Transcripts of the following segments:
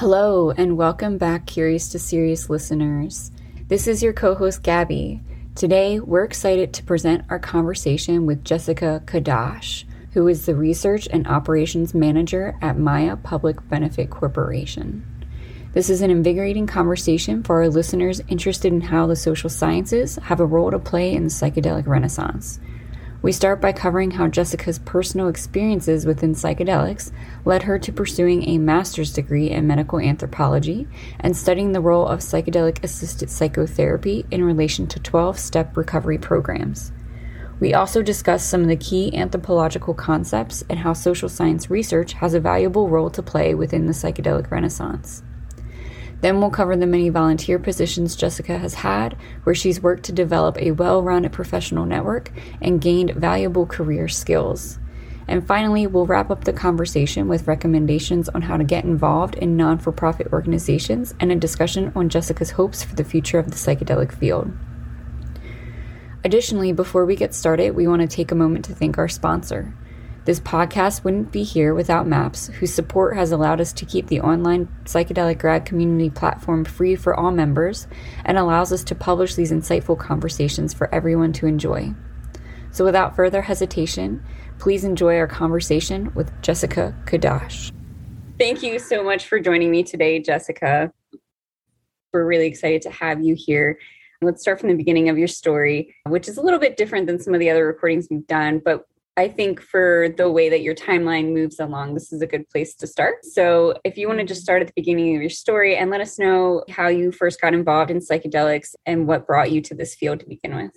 Hello, and welcome back, Curious to Serious listeners. This is your co-host, Gabby. Today, we're excited to present our conversation with Jessica Kadash, who is the Research and Operations Manager at Maya Public Benefit Corporation. This is an invigorating conversation for our listeners interested in how the social sciences have a role to play in the psychedelic renaissance. We start by covering how Jessica's personal experiences within psychedelics led her to pursuing a master's degree in medical anthropology and studying the role of psychedelic-assisted psychotherapy in relation to 12-step recovery programs. We also discuss some of the key anthropological concepts and how social science research has a valuable role to play within the psychedelic renaissance. Then we'll cover the many volunteer positions Jessica has had, where she's worked to develop a well-rounded professional network and gained valuable career skills. And finally, we'll wrap up the conversation with recommendations on how to get involved in non-for-profit organizations and a discussion on Jessica's hopes for the future of the psychedelic field. Additionally, before we get started, we want to take a moment to thank our sponsor. This podcast wouldn't be here without MAPS, whose support has allowed us to keep the online psychedelic grad community platform free for all members and allows us to publish these insightful conversations for everyone to enjoy. So without further hesitation, please enjoy our conversation with Jessica Kadash. Thank you so much for joining me today, Jessica. We're really excited to have you here. Let's start from the beginning of your story, which is a little bit different than some of the other recordings we've done, but I think for the way that your timeline moves along, this is a good place to start. So if you want to just start at the beginning of your story and let us know how you first got involved in psychedelics and what brought you to this field to begin with.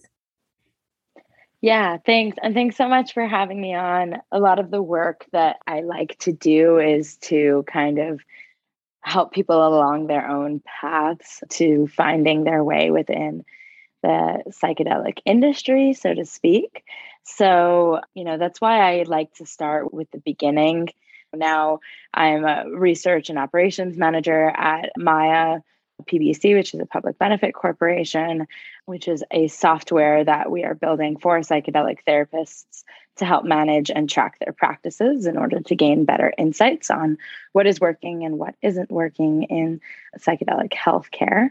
Yeah, thanks. And thanks so much for having me on. A lot of the work that I like to do is to kind of help people along their own paths to finding their way within the psychedelic industry, so to speak. So, that's why I like to start with the beginning. Now, I'm a research and operations manager at Maya PBC, which is a public benefit corporation, which is a software that we are building for psychedelic therapists to help manage and track their practices in order to gain better insights on what is working and what isn't working in psychedelic healthcare.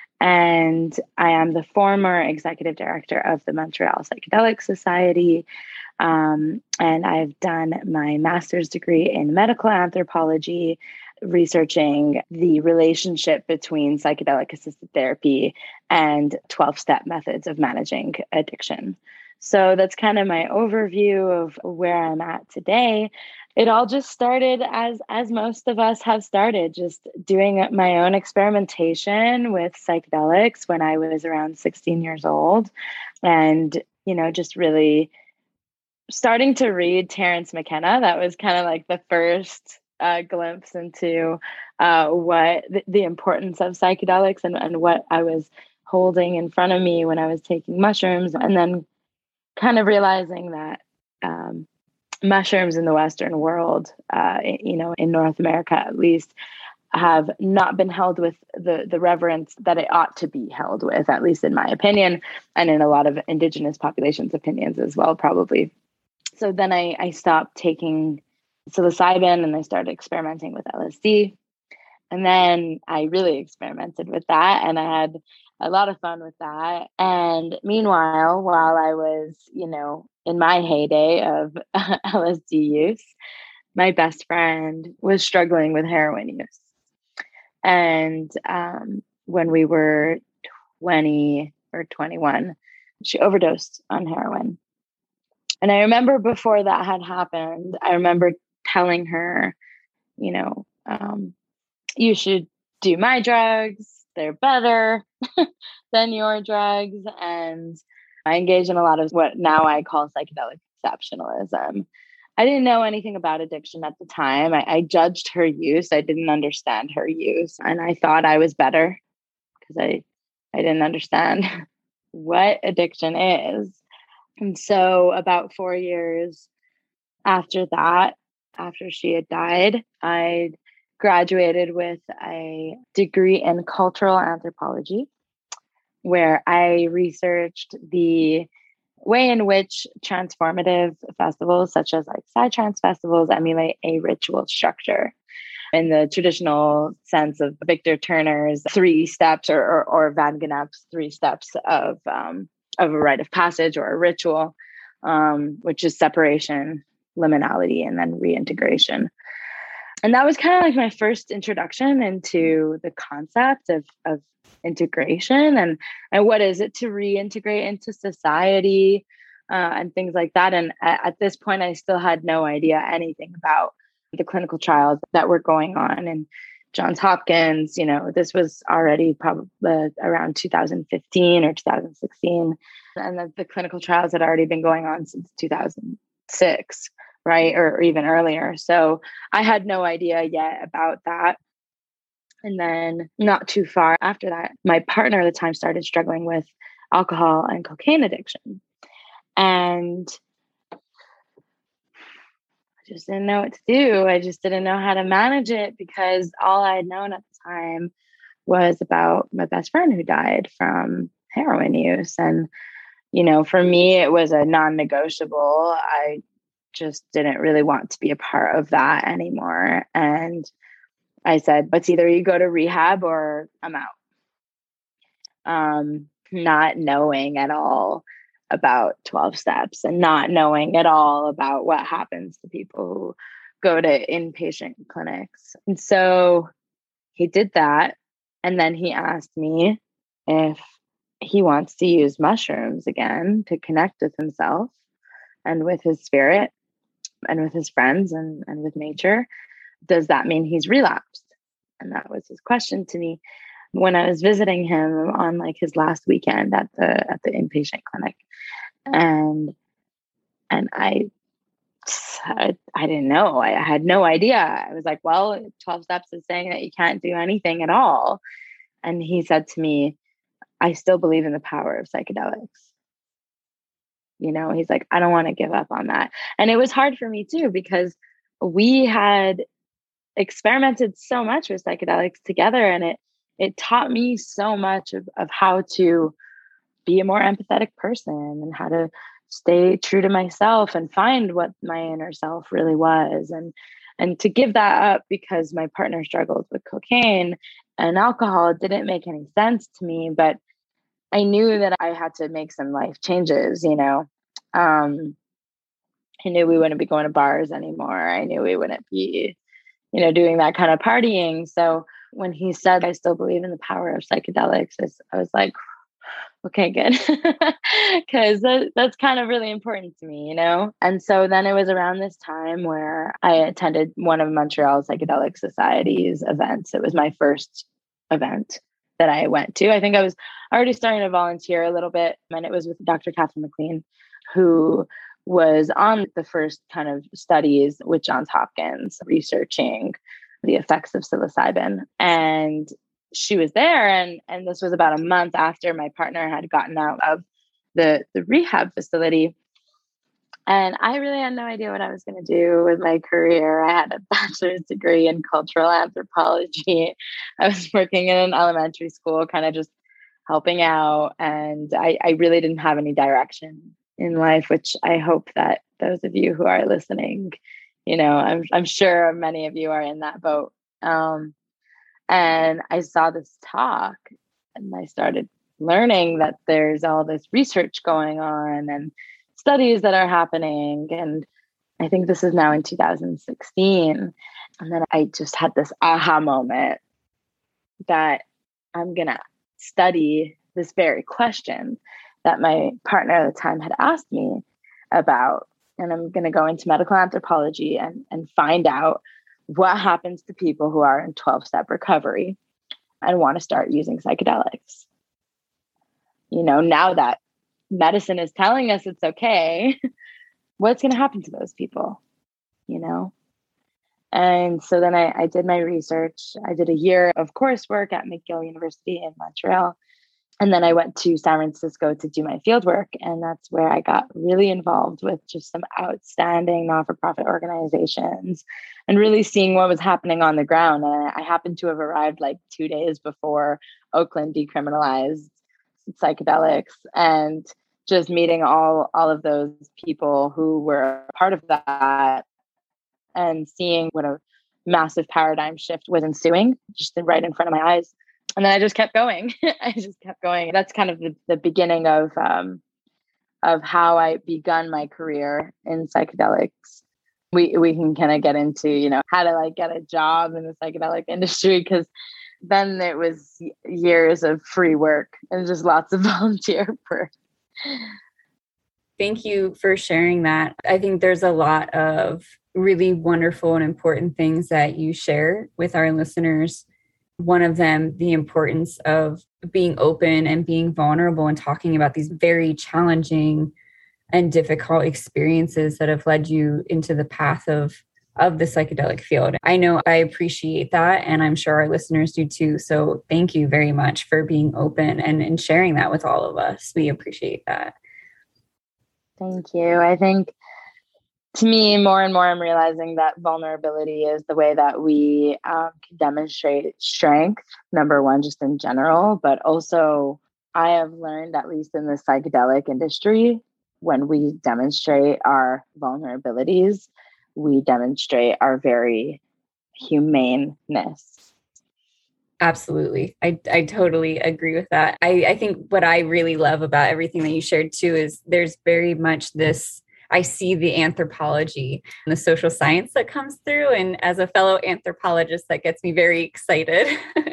And I am the former executive director of the Montreal Psychedelic Society. And I've done my master's degree in medical anthropology, researching the relationship between psychedelic assisted therapy and 12-step methods of managing addiction. So that's kind of my overview of where I'm at today. It all just started as most of us have started, just doing my own experimentation with psychedelics when I was around 16 years old. And, just really starting to read Terence McKenna. That was kind of like the first glimpse into what the importance of psychedelics and what I was holding in front of me when I was taking mushrooms. And then kind of realizing that mushrooms in the Western world, in North America at least, have not been held with the reverence that it ought to be held with, at least in my opinion, and in a lot of Indigenous populations' opinions as well, probably. So then I stopped taking psilocybin and I started experimenting with LSD. And then I really experimented with that and I had a lot of fun with that. And meanwhile, while I was, in my heyday of LSD use, my best friend was struggling with heroin use. And when we were 20 or 21, she overdosed on heroin. And I remember before that had happened, I remember telling her, you should do my drugs. They're better than your drugs. And I engaged in a lot of what now I call psychedelic exceptionalism. I didn't know anything about addiction at the time. I judged her use. I didn't understand her use. And I thought I was better because I didn't understand what addiction is. And so about 4 years after that, after she had died, I graduated with a degree in cultural anthropology, where I researched the way in which transformative festivals, such as like psytrance festivals, emulate a ritual structure. in the traditional sense of Victor Turner's 3 steps or Van Gennep's 3 steps of a rite of passage or a ritual, which is separation, liminality, and then reintegration. And that was kind of like my first introduction into the concept of integration and what is it to reintegrate into society, and things like that. And at this point, I still had no idea anything about the clinical trials that were going on in Johns Hopkins. This was already probably around 2015 or 2016. And the clinical trials had already been going on since 2006, right? Or even earlier. So I had no idea yet about that. And then not too far after that, my partner at the time started struggling with alcohol and cocaine addiction. And I just didn't know what to do. I just didn't know how to manage it because all I had known at the time was about my best friend who died from heroin use. And, for me, it was a non-negotiable. I just didn't really want to be a part of that anymore. And I said, it's either you go to rehab or I'm out. Not knowing at all about 12 steps and not knowing at all about what happens to people who go to inpatient clinics. And so he did that. And then he asked me if he wants to use mushrooms again to connect with himself and with his spirit and with his friends and with nature. Does that mean he's relapsed? And that was his question to me when I was visiting him on like his last weekend at the inpatient clinic. And I didn't know. I had no idea. I was like, well, 12 steps is saying that you can't do anything at all. And he said to me, I still believe in the power of psychedelics. He's like, I don't want to give up on that. And it was hard for me too, because we had experimented so much with psychedelics together, and it taught me so much of how to be a more empathetic person and how to stay true to myself and find what my inner self really was. And to give that up because my partner struggled with cocaine and alcohol, it didn't make any sense to me, but I knew that I had to make some life changes, I knew we wouldn't be going to bars anymore. I knew we wouldn't be, doing that kind of partying. So when he said, I still believe in the power of psychedelics, I was like, okay, good. Because that's kind of really important to me, And so then it was around this time where I attended one of Montreal Psychedelic Society's events. It was my first event that I went to. I think I was already starting to volunteer a little bit, and it was with Dr. Catherine McLean, who was on the first kind of studies with Johns Hopkins researching the effects of psilocybin. And she was there, and this was about a month after my partner had gotten out of the rehab facility. And I really had no idea what I was going to do with my career. I had a bachelor's degree in cultural anthropology. I was working in an elementary school, kind of just helping out. And I really didn't have any direction in life, which I hope that those of you who are listening, I'm sure many of you are in that boat. And I saw this talk and I started learning that there's all this research going on and studies that are happening. And I think this is now in 2016. And then I just had this aha moment that I'm going to study this very question that my partner at the time had asked me about. And I'm going to go into medical anthropology and find out what happens to people who are in 12-step recovery and want to start using psychedelics. Now that medicine is telling us it's okay, what's going to happen to those people, And so then I did my research. I did a year of coursework at McGill University in Montreal. And then I went to San Francisco to do my fieldwork. And that's where I got really involved with just some outstanding not-for-profit organizations and really seeing what was happening on the ground. And I happened to have arrived like 2 days before Oakland decriminalized psychedelics, and just meeting all of those people who were part of that and seeing what a massive paradigm shift was ensuing just right in front of my eyes. And then I just kept going. I just kept going. That's kind of the beginning of how I begun my career in psychedelics. We can kind of get into, how to like get a job in the psychedelic industry, because then it was years of free work and just lots of volunteer work. Thank you for sharing that. I think there's a lot of really wonderful and important things that you share with our listeners. One of them, the importance of being open and being vulnerable and talking about these very challenging and difficult experiences that have led you into the path of the psychedelic field. I know I appreciate that, and I'm sure our listeners do too. So thank you very much for being open and sharing that with all of us. We appreciate that. Thank you. I think, to me, more and more, I'm realizing that vulnerability is the way that we can demonstrate strength, number one, just in general. But also, I have learned, at least in the psychedelic industry, when we demonstrate our vulnerabilities, we demonstrate our very humaneness. Absolutely. I totally agree with that. I think what I really love about everything that you shared too is there's very much this, I see the anthropology and the social science that comes through. And as a fellow anthropologist, that gets me very excited.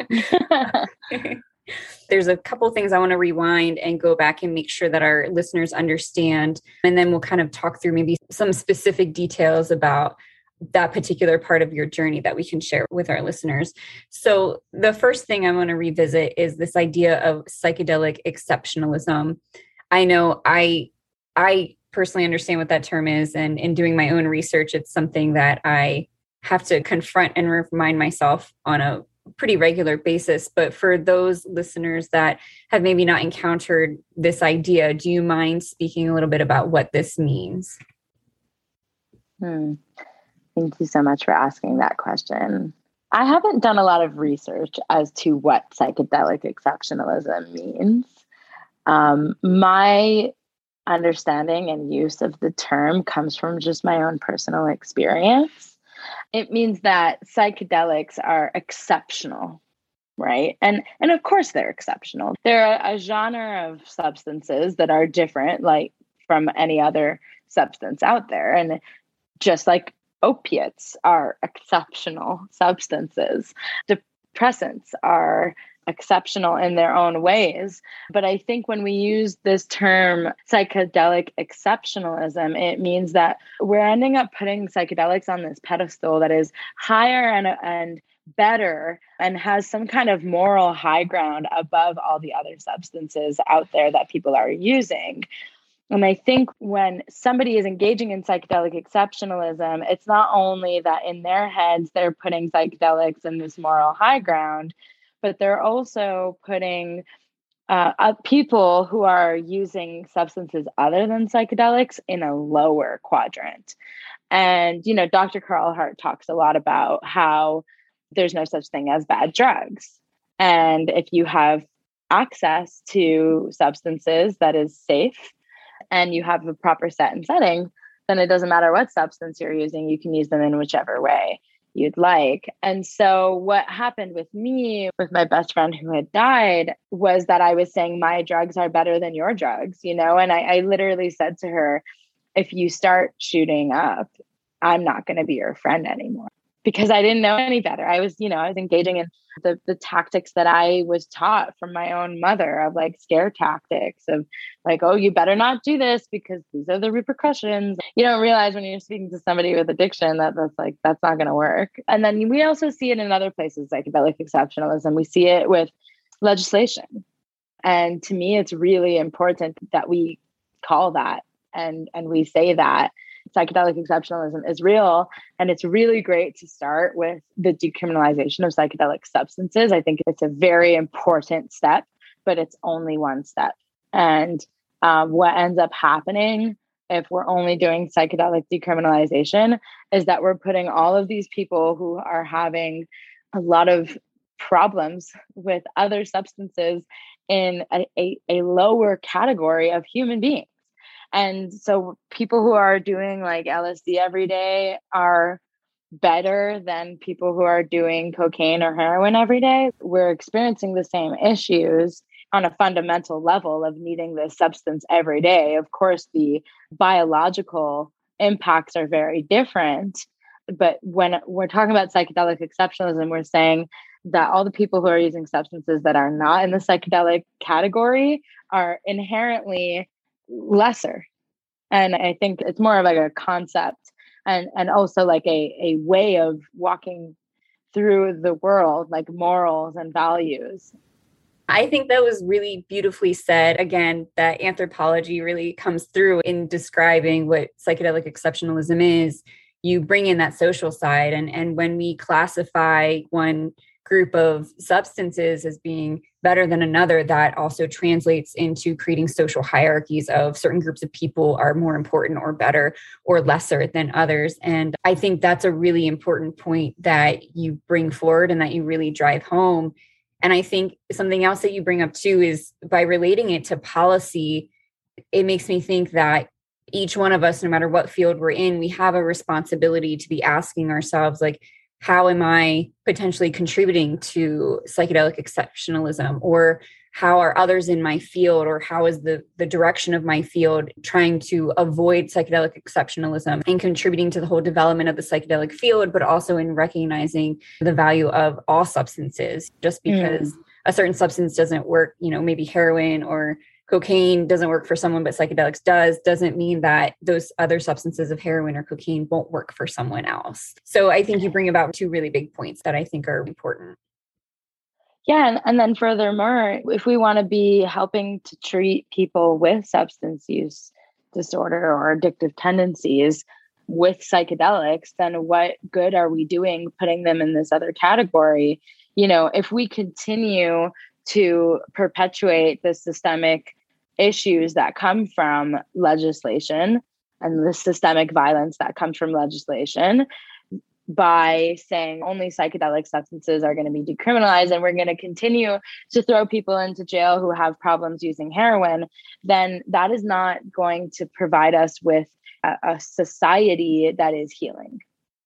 There's a couple things I want to rewind and go back and make sure that our listeners understand. And then we'll kind of talk through maybe some specific details about that particular part of your journey that we can share with our listeners. So the first thing I want to revisit is this idea of psychedelic exceptionalism. I know I personally understand what that term is, and in doing my own research, it's something that I have to confront and remind myself on a pretty regular basis. But for those listeners that have maybe not encountered this idea, do you mind speaking a little bit about what this means? Thank you so much for asking that question. I haven't done a lot of research as to what psychedelic exceptionalism means. My understanding and use of the term comes from just my own personal experience. It means that psychedelics are exceptional, right? And of course they're exceptional. They're a genre of substances that are different, like from any other substance out there. And just like opiates are exceptional substances, depressants are exceptional in their own ways. But I think when we use this term psychedelic exceptionalism, it means that we're ending up putting psychedelics on this pedestal that is higher and better and has some kind of moral high ground above all the other substances out there that people are using. And I think when somebody is engaging in psychedelic exceptionalism, it's not only that in their heads they're putting psychedelics in this moral high ground, but they're also putting people who are using substances other than psychedelics in a lower quadrant. And, Dr. Carl Hart talks a lot about how there's no such thing as bad drugs. And if you have access to substances that is safe and you have a proper set and setting, then it doesn't matter what substance you're using, you can use them in whichever way you'd like. And so what happened with me, with my best friend who had died, was that I was saying my drugs are better than your drugs, and I literally said to her, if you start shooting up, I'm not going to be your friend anymore, because I didn't know any better. I was engaging in the tactics that I was taught from my own mother, of like scare tactics of like, oh, you better not do this because these are the repercussions. You don't realize when you're speaking to somebody with addiction that's not going to work. And then we also see it in other places, psychedelic exceptionalism. We see it with legislation. And to me, it's really important that we call that and we say that psychedelic exceptionalism is real. And it's really great to start with the decriminalization of psychedelic substances. I think it's a very important step, but it's only one step. And what ends up happening if we're only doing psychedelic decriminalization is that we're putting all of these people who are having a lot of problems with other substances in a lower category of human beings. And so people who are doing like LSD every day are better than people who are doing cocaine or heroin every day. We're experiencing the same issues on a fundamental level of needing this substance every day. Of course, the biological impacts are very different. But when we're talking about psychedelic exceptionalism, we're saying that all the people who are using substances that are not in the psychedelic category are inherently lesser. And I think it's more of like a concept and also like a way of walking through the world, like morals and values. I think that was really beautifully said. Again, that anthropology really comes through in describing what psychedelic exceptionalism is. You bring in that social side. And when we classify one group of substances as being better than another, that also translates into creating social hierarchies of certain groups of people are more important or better or lesser than others. And I think that's a really important point that you bring forward and that you really drive home. And I think something else that you bring up too is by relating it to policy, it makes me think that each one of us, no matter what field we're in, we have a responsibility to be asking ourselves, like, how am I potentially contributing to psychedelic exceptionalism? Or how are others in my field, or how is the direction of my field trying to avoid psychedelic exceptionalism and contributing to the whole development of the psychedelic field, but also in recognizing the value of all substances. Just because a certain substance doesn't work, maybe heroin or cocaine doesn't work for someone, but psychedelics doesn't mean that those other substances of heroin or cocaine won't work for someone else. So I think you bring about two really big points that I think are important. Yeah. And then furthermore, if we want to be helping to treat people with substance use disorder or addictive tendencies with psychedelics, then what good are we doing putting them in this other category? If we continue to perpetuate the systemic issues that come from legislation and the systemic violence that comes from legislation, by saying only psychedelic substances are going to be decriminalized and we're going to continue to throw people into jail who have problems using heroin, then that is not going to provide us with a society that is healing.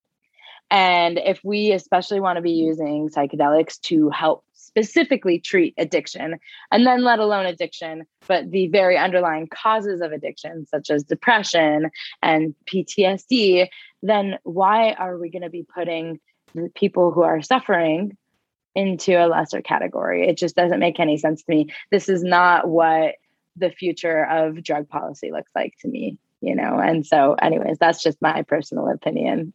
And if we especially want to be using psychedelics to help specifically treat addiction, and then let alone addiction, but the very underlying causes of addiction, such as depression and PTSD, then why are we going to be putting the people who are suffering into a lesser category? It just doesn't make any sense to me. This is not what the future of drug policy looks like to me, And so anyways, that's just my personal opinion.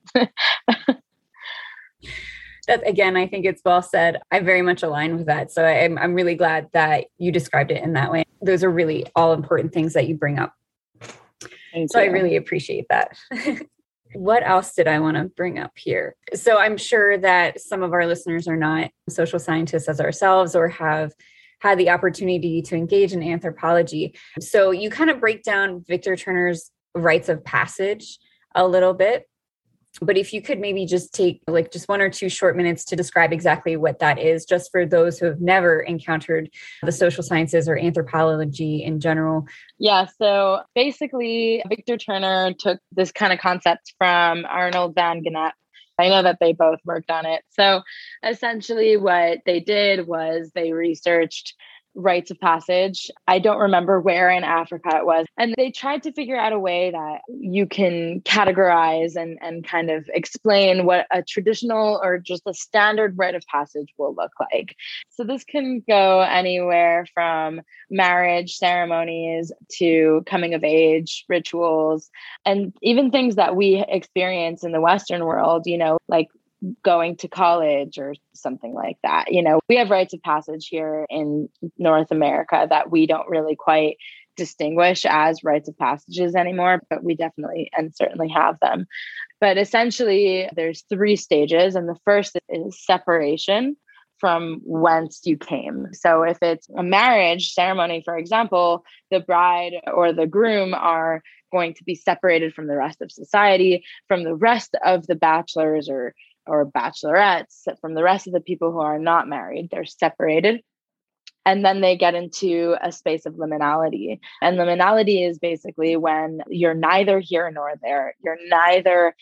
That, again, I think it's well said. I very much align with that. So I'm really glad that you described it in that way. Those are really all important things that you bring up. Thank you. I you. really appreciate that. What else did I want to bring up here? So I'm sure that some of our listeners are not social scientists as ourselves or have had the opportunity to engage in anthropology. So you kind of break down Victor Turner's rites of passage a little bit. But if you could maybe just take just 1 or 2 short minutes to describe exactly what that is, just for those who have never encountered the social sciences or anthropology in general. Yeah. So basically, Victor Turner took this kind of concept from Arnold van Gennep. I know that they both worked on it. So essentially what they did was they researched rites of passage. I don't remember where in Africa it was. And they tried to figure out a way that you can categorize and kind of explain what a traditional or just a standard rite of passage will look like. So this can go anywhere from marriage ceremonies to coming of age rituals, and even things that we experience in the Western world, like going to college or something like that. We have rites of passage here in North America that we don't really quite distinguish as rites of passages anymore, but we definitely and certainly have them. But essentially, there's 3 stages. And the first is separation from whence you came. So if it's a marriage ceremony, for example, the bride or the groom are going to be separated from the rest of society, from the rest of the bachelors or bachelorettes, from the rest of the people who are not married. They're separated. And then they get into a space of liminality. And liminality is basically when you're neither here nor there. You're neither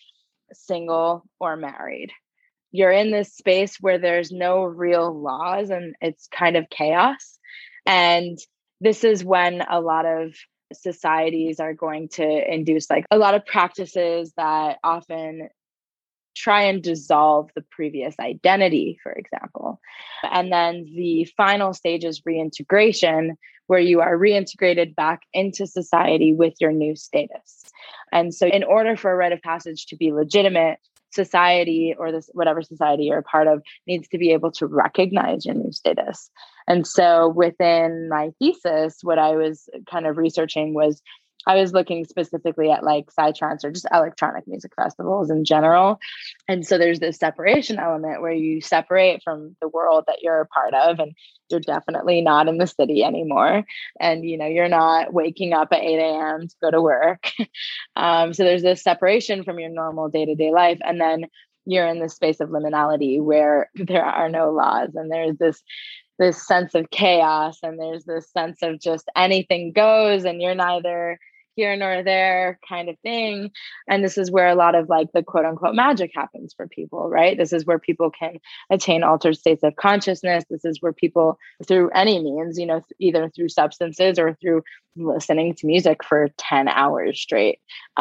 single, or married. You're in this space where there's no real laws and it's kind of chaos. And this is when a lot of societies are going to induce like a lot of practices that often try and dissolve the previous identity, for example. And then the final stage is reintegration, where you are reintegrated back into society with your new status. And so in order for a rite of passage to be legitimate, society, or this whatever society you're a part of, needs to be able to recognize your new status. And so within my thesis, what I was kind of researching was I was looking specifically at like psytrance or just electronic music festivals in general. And so there's this separation element where you separate from the world that you're a part of, and you're definitely not in the city anymore. And, you know, you're not waking up at 8 a.m. to go to work. So there's this separation from your normal day-to-day life. And then you're in this space of liminality where there are no laws, and there's this sense of chaos, and there's this sense of just anything goes, and you're neither here nor there kind of thing. And this is where a lot of like the quote unquote magic happens for people, right? This is where people can attain altered states of consciousness. This is where people, through any means, you know, either through substances or through listening to music for 10 hours straight,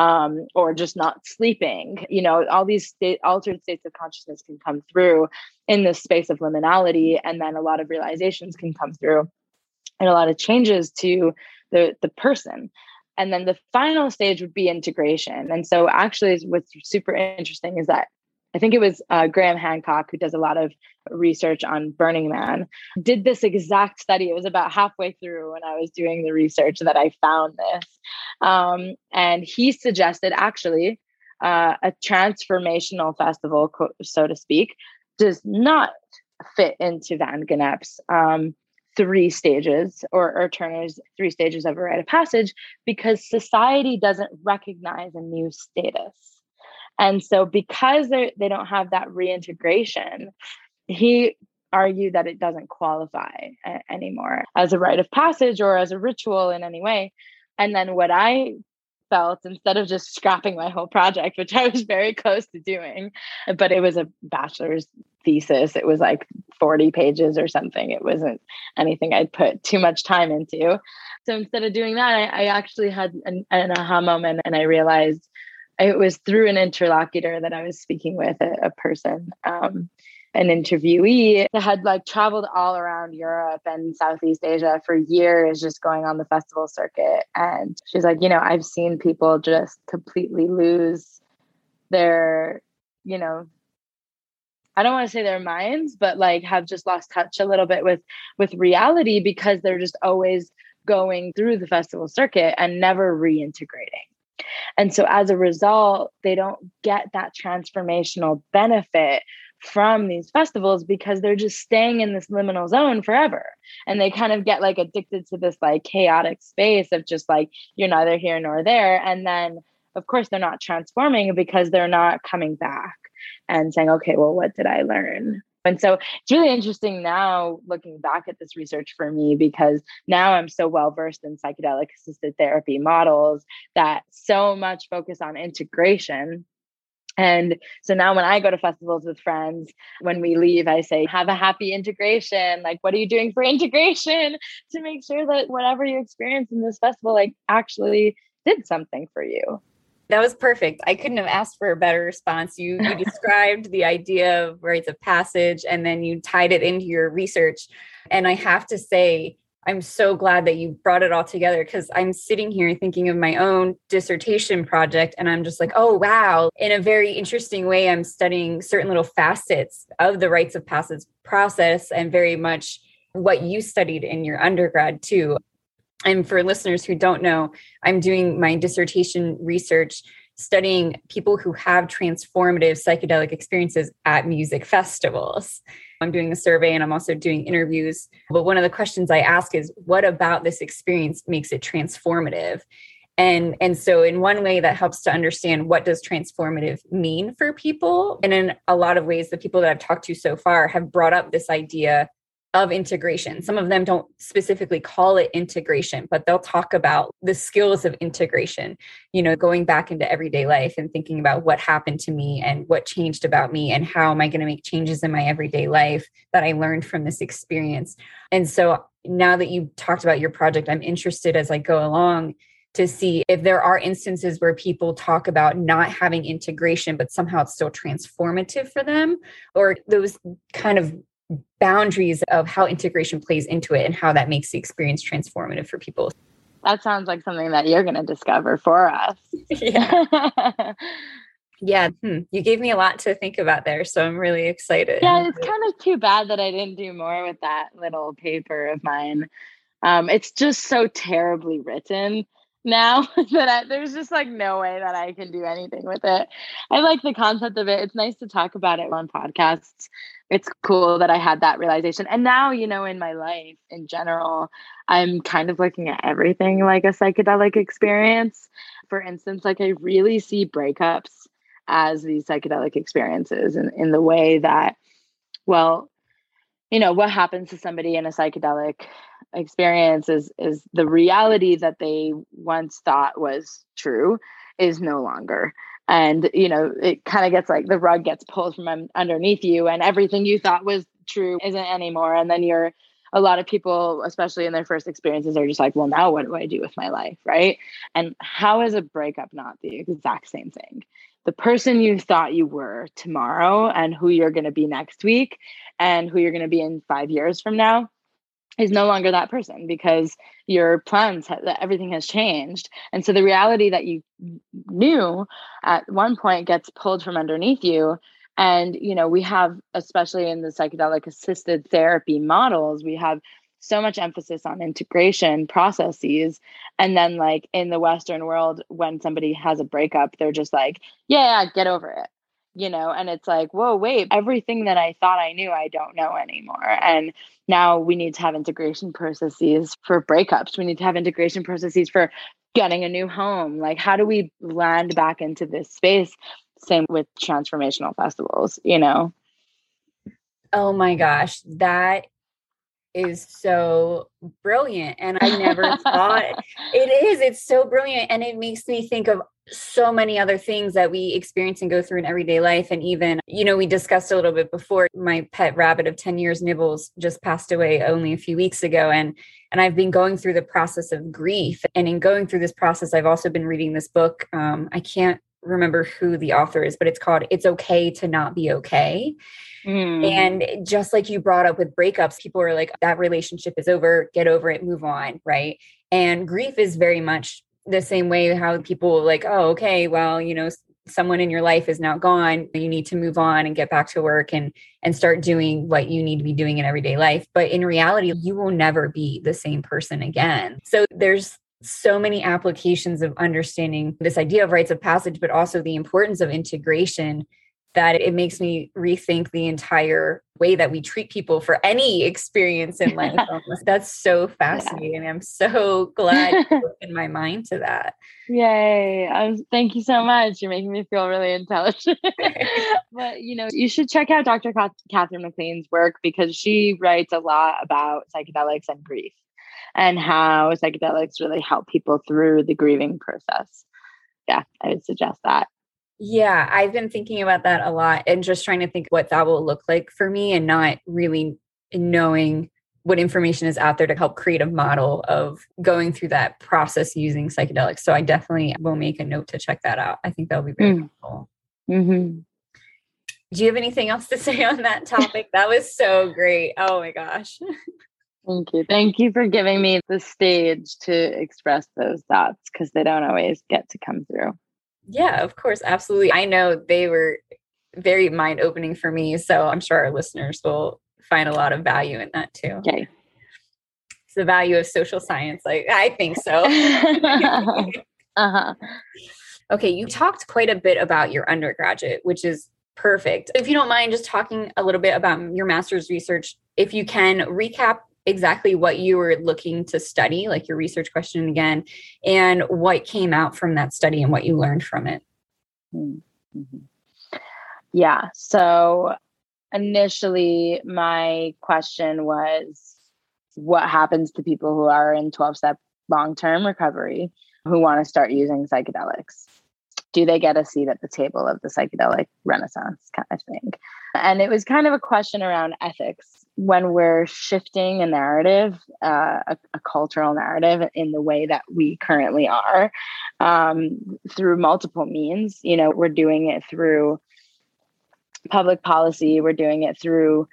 or just not sleeping, you know, all these altered states of consciousness can come through in this space of liminality. And then a lot of realizations can come through and a lot of changes to the person. And then the final stage would be integration. And so actually what's super interesting is that I think it was Graham Hancock, who does a lot of research on Burning Man, did this exact study. It was about halfway through when I was doing the research that I found this. And he suggested actually a transformational festival, so to speak, does not fit into Van Gennep's 3 stages or Turner's 3 stages of a rite of passage, because society doesn't recognize a new status. And so because they don't have that reintegration, he argued that it doesn't qualify anymore as a rite of passage or as a ritual in any way. And then what I felt, instead of just scrapping my whole project, which I was very close to doing, but it was a bachelor's thesis. It was like 40 pages or something. It wasn't anything I'd put too much time into. So instead of doing that, I actually had an aha moment, and I realized it was through an interlocutor that I was speaking with, a person, an interviewee that had like traveled all around Europe and Southeast Asia for years, just going on the festival circuit. And she's like, you know, I've seen people just completely lose their, you know, I don't want to say their minds, but like have just lost touch a little bit with reality, because they're just always going through the festival circuit and never reintegrating. And so as a result, they don't get that transformational benefit from these festivals, because they're just staying in this liminal zone forever. And they kind of get like addicted to this like chaotic space of just like, you're neither here nor there. And then of course they're not transforming, because they're not coming back and saying, okay, well, what did I learn? And so it's really interesting now looking back at this research for me, because now I'm so well versed in psychedelic assisted therapy models that so much focus on integration. And so now when I go to festivals with friends, when we leave, I say, have a happy integration. Like, what are you doing for integration to make sure that whatever you experience in this festival, like actually did something for you? That was perfect. I couldn't have asked for a better response. You described the idea of rites of passage, and then you tied it into your research. And I have to say, I'm so glad that you brought it all together, because I'm sitting here thinking of my own dissertation project, and I'm just like, oh, wow. In a very interesting way, I'm studying certain little facets of the rites of passage process, and very much what you studied in your undergrad too. And for listeners who don't know, I'm doing my dissertation research studying people who have transformative psychedelic experiences at music festivals. I'm doing a survey and I'm also doing interviews. But one of the questions I ask is, what about this experience makes it transformative? And so in one way that helps to understand, what does transformative mean for people? And in a lot of ways, the people that I've talked to so far have brought up this idea of integration. Some of them don't specifically call it integration, but they'll talk about the skills of integration, going back into everyday life and thinking about what happened to me and what changed about me and how am I going to make changes in my everyday life that I learned from this experience. And so now that you've talked about your project, I'm interested as I go along to see if there are instances where people talk about not having integration, but somehow it's still transformative for them, or those kind of boundaries of how integration plays into it and how that makes the experience transformative for people. That sounds like something that you're going to discover for us. Yeah. Yeah. You gave me a lot to think about there. So I'm really excited. Yeah, it's kind of too bad that I didn't do more with that little paper of mine. It's just so terribly written now that there's just like no way that I can do anything with it. I like the concept of it. It's nice to talk about it on podcasts. It's cool that I had that realization. And now, in my life in general, I'm kind of looking at everything like a psychedelic experience. For instance, like I really see breakups as these psychedelic experiences in the way that, well, what happens to somebody in a psychedelic experience is the reality that they once thought was true is no longer. And, it kind of gets like the rug gets pulled from underneath you and everything you thought was true isn't anymore. And then a lot of people, especially in their first experiences, are just like, well, now what do I do with my life? Right. And how is a breakup not the exact same thing? The person you thought you were tomorrow and who you're going to be next week and who you're going to be in 5 years from now is no longer that person because your plans, everything has changed. And so the reality that you knew at one point gets pulled from underneath you. And, we have, especially in the psychedelic assisted therapy models, we have so much emphasis on integration processes. And then like in the Western world, when somebody has a breakup, they're just like, yeah, get over it. And it's like, whoa, wait, everything that I thought I knew, I don't know anymore. And now we need to have integration processes for breakups. We need to have integration processes for getting a new home. Like, how do we land back into this space? Same with transformational festivals, Oh my gosh, that is so brilliant. And I never thought it's so brilliant. And it makes me think of so many other things that we experience and go through in everyday life. And even, we discussed a little bit before, my pet rabbit of 10 years, Nibbles, just passed away only a few weeks ago. And I've been going through the process of grief. And in going through this process, I've also been reading this book. I can't remember who the author is, but it's called It's Okay to Not Be Okay. And just like you brought up with breakups, people are like, that relationship is over, get over it, move on. Right. And grief is very much the same way how people like, oh, okay, well, someone in your life is now gone. You need to move on and get back to work and start doing what you need to be doing in everyday life. But in reality, you will never be the same person again. So there's so many applications of understanding this idea of rites of passage, but also the importance of integration, that it makes me rethink the entire way that we treat people for any experience in life. That's so fascinating. Yeah. I'm so glad you opened my mind to that. Yay. Thank you so much. You're making me feel really intelligent. But, you should check out Dr. Catherine MacLean's work because she writes a lot about psychedelics and grief and how psychedelics really help people through the grieving process. Yeah, I would suggest that. Yeah, I've been thinking about that a lot and just trying to think what that will look like for me and not really knowing what information is out there to help create a model of going through that process using psychedelics. So I definitely will make a note to check that out. I think that'll be very helpful. Mm-hmm. Do you have anything else to say on that topic? That was so great. Oh my gosh. Thank you. Thank you for giving me the stage to express those thoughts because they don't always get to come through. Yeah, of course. Absolutely. I know they were very mind-opening for me. So I'm sure our listeners will find a lot of value in that too. Okay. It's the value of social science. I think so. Uh-huh. Okay. You talked quite a bit about your undergraduate, which is perfect. If you don't mind just talking a little bit about your master's research, if you can recap exactly what you were looking to study, like your research question again, and what came out from that study and what you learned from it. Mm-hmm. Yeah. So initially my question was, what happens to people who are in 12-step long-term recovery who want to start using psychedelics? Do they get a seat at the table of the psychedelic renaissance kind of thing? And it was kind of a question around ethics when we're shifting a narrative, a cultural narrative in the way that we currently are, through multiple means. You know, we're doing it through public policy. We're doing it through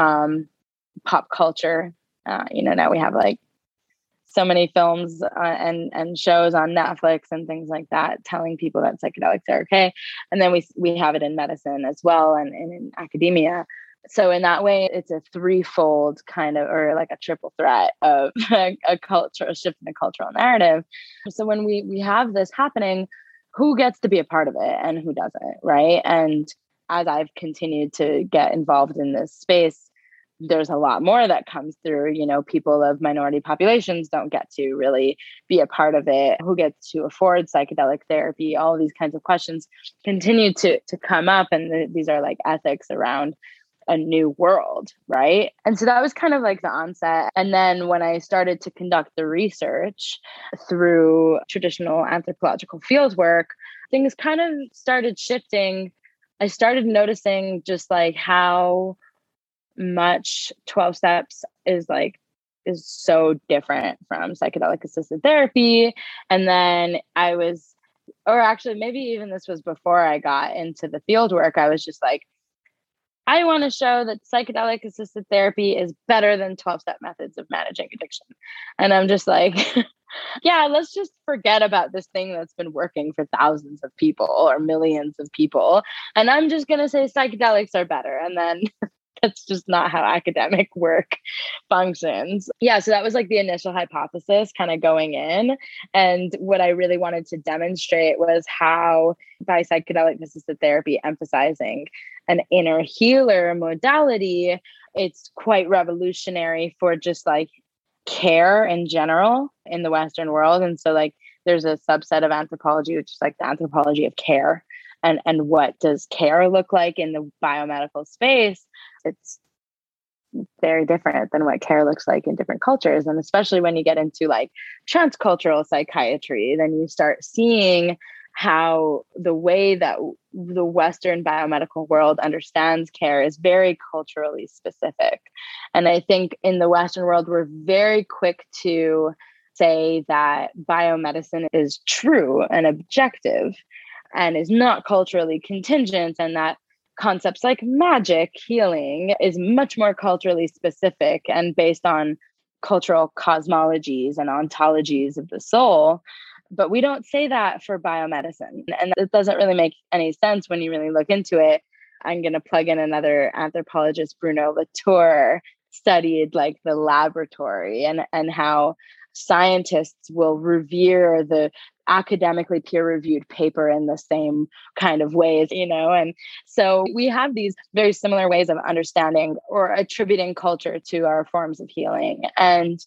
pop culture. Now we have like so many films and shows on Netflix and things like that, telling people that psychedelics are okay. And then we have it in medicine as well, and in academia. So in that way, it's a threefold kind of, or like a triple threat of a shift in the cultural narrative. So when we have this happening, who gets to be a part of it and who doesn't, right? And as I've continued to get involved in this space, there's a lot more that comes through. People of minority populations don't get to really be a part of it. Who gets to afford psychedelic therapy? All these kinds of questions continue to come up. And these are like ethics around a new world, right? And so that was kind of like the onset. And then when I started to conduct the research through traditional anthropological field work, things kind of started shifting. I started noticing just like how much 12 steps is so different from psychedelic assisted therapy. And then maybe even this was before I got into the field work, I was just like, I want to show that psychedelic assisted therapy is better than 12-step methods of managing addiction. And I'm just like, yeah, let's just forget about this thing that's been working for thousands of people or millions of people. And I'm just going to say psychedelics are better. And then that's just not how academic work functions. Yeah, so that was like the initial hypothesis kind of going in. And what I really wanted to demonstrate was how by psychedelic assisted therapy emphasizing an inner healer modality, it's quite revolutionary for just like care in general in the Western world. And so like there's a subset of anthropology, which is like the anthropology of care. And what does care look like in the biomedical space? It's very different than what care looks like in different cultures. And especially when you get into like transcultural psychiatry, then you start seeing how the way that the Western biomedical world understands care is very culturally specific. And I think in the Western world, we're very quick to say that biomedicine is true and objective and is not culturally contingent, and that concepts like magic healing is much more culturally specific and based on cultural cosmologies and ontologies of the soul. But we don't say that for biomedicine. And it doesn't really make any sense when you really look into it. I'm going to plug in another anthropologist, Bruno Latour, studied like the laboratory and how scientists will revere the academically peer-reviewed paper in the same kind of ways, and so we have these very similar ways of understanding or attributing culture to our forms of healing. And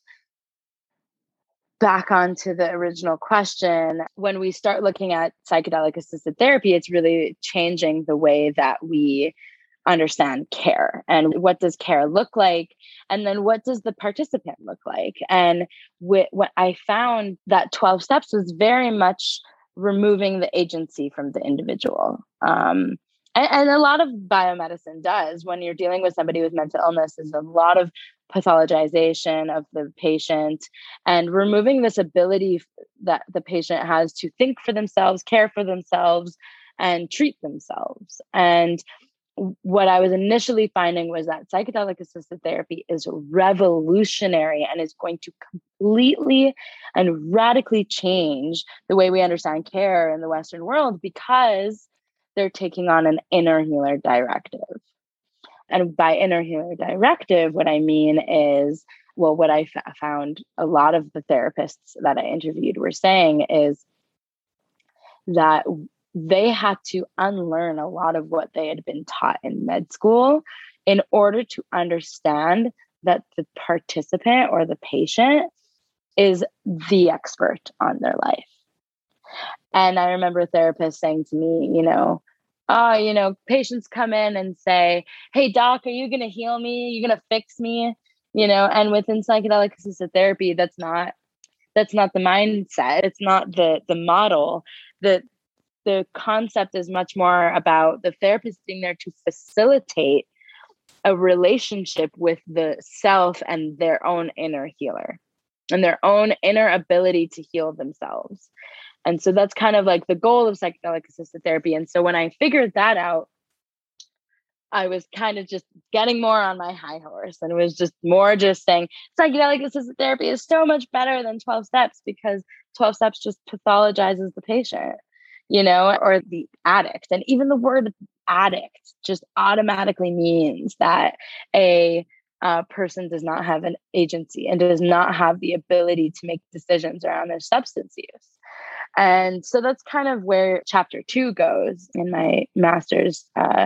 back onto the original question, when we start looking at psychedelic assisted therapy, it's really changing the way that we understand care. And what does care look like? And then what does the participant look like? And what I found that 12 steps was very much removing the agency from the individual. And a lot of biomedicine does when you're dealing with somebody with mental illness is a lot of pathologization of the patient and removing this ability that the patient has to think for themselves, care for themselves, and treat themselves. And what I was initially finding was that psychedelic assisted therapy is revolutionary and is going to completely and radically change the way we understand care in the Western world because they're taking on an inner healer directive. And by inner healer directive, what I mean is, well, what I found a lot of the therapists that I interviewed were saying is that they had to unlearn a lot of what they had been taught in med school in order to understand that the participant or the patient is the expert on their life. And I remember therapists saying to me, patients come in and say, "Hey doc, are you going to heal me? Are you going to fix me?" And within psychedelic assisted therapy, that's not the mindset. It's not the model. The concept is much more about the therapist being there to facilitate a relationship with the self and their own inner healer and their own inner ability to heal themselves. And so that's kind of like the goal of psychedelic assisted therapy. And so when I figured that out, I was kind of just getting more on my high horse, and it was just saying psychedelic assisted therapy is so much better than 12 steps, because 12 steps just pathologizes the patient, or the addict. And even the word addict just automatically means that a person does not have an agency and does not have the ability to make decisions around their substance use. And so that's kind of where chapter 2 goes in my master's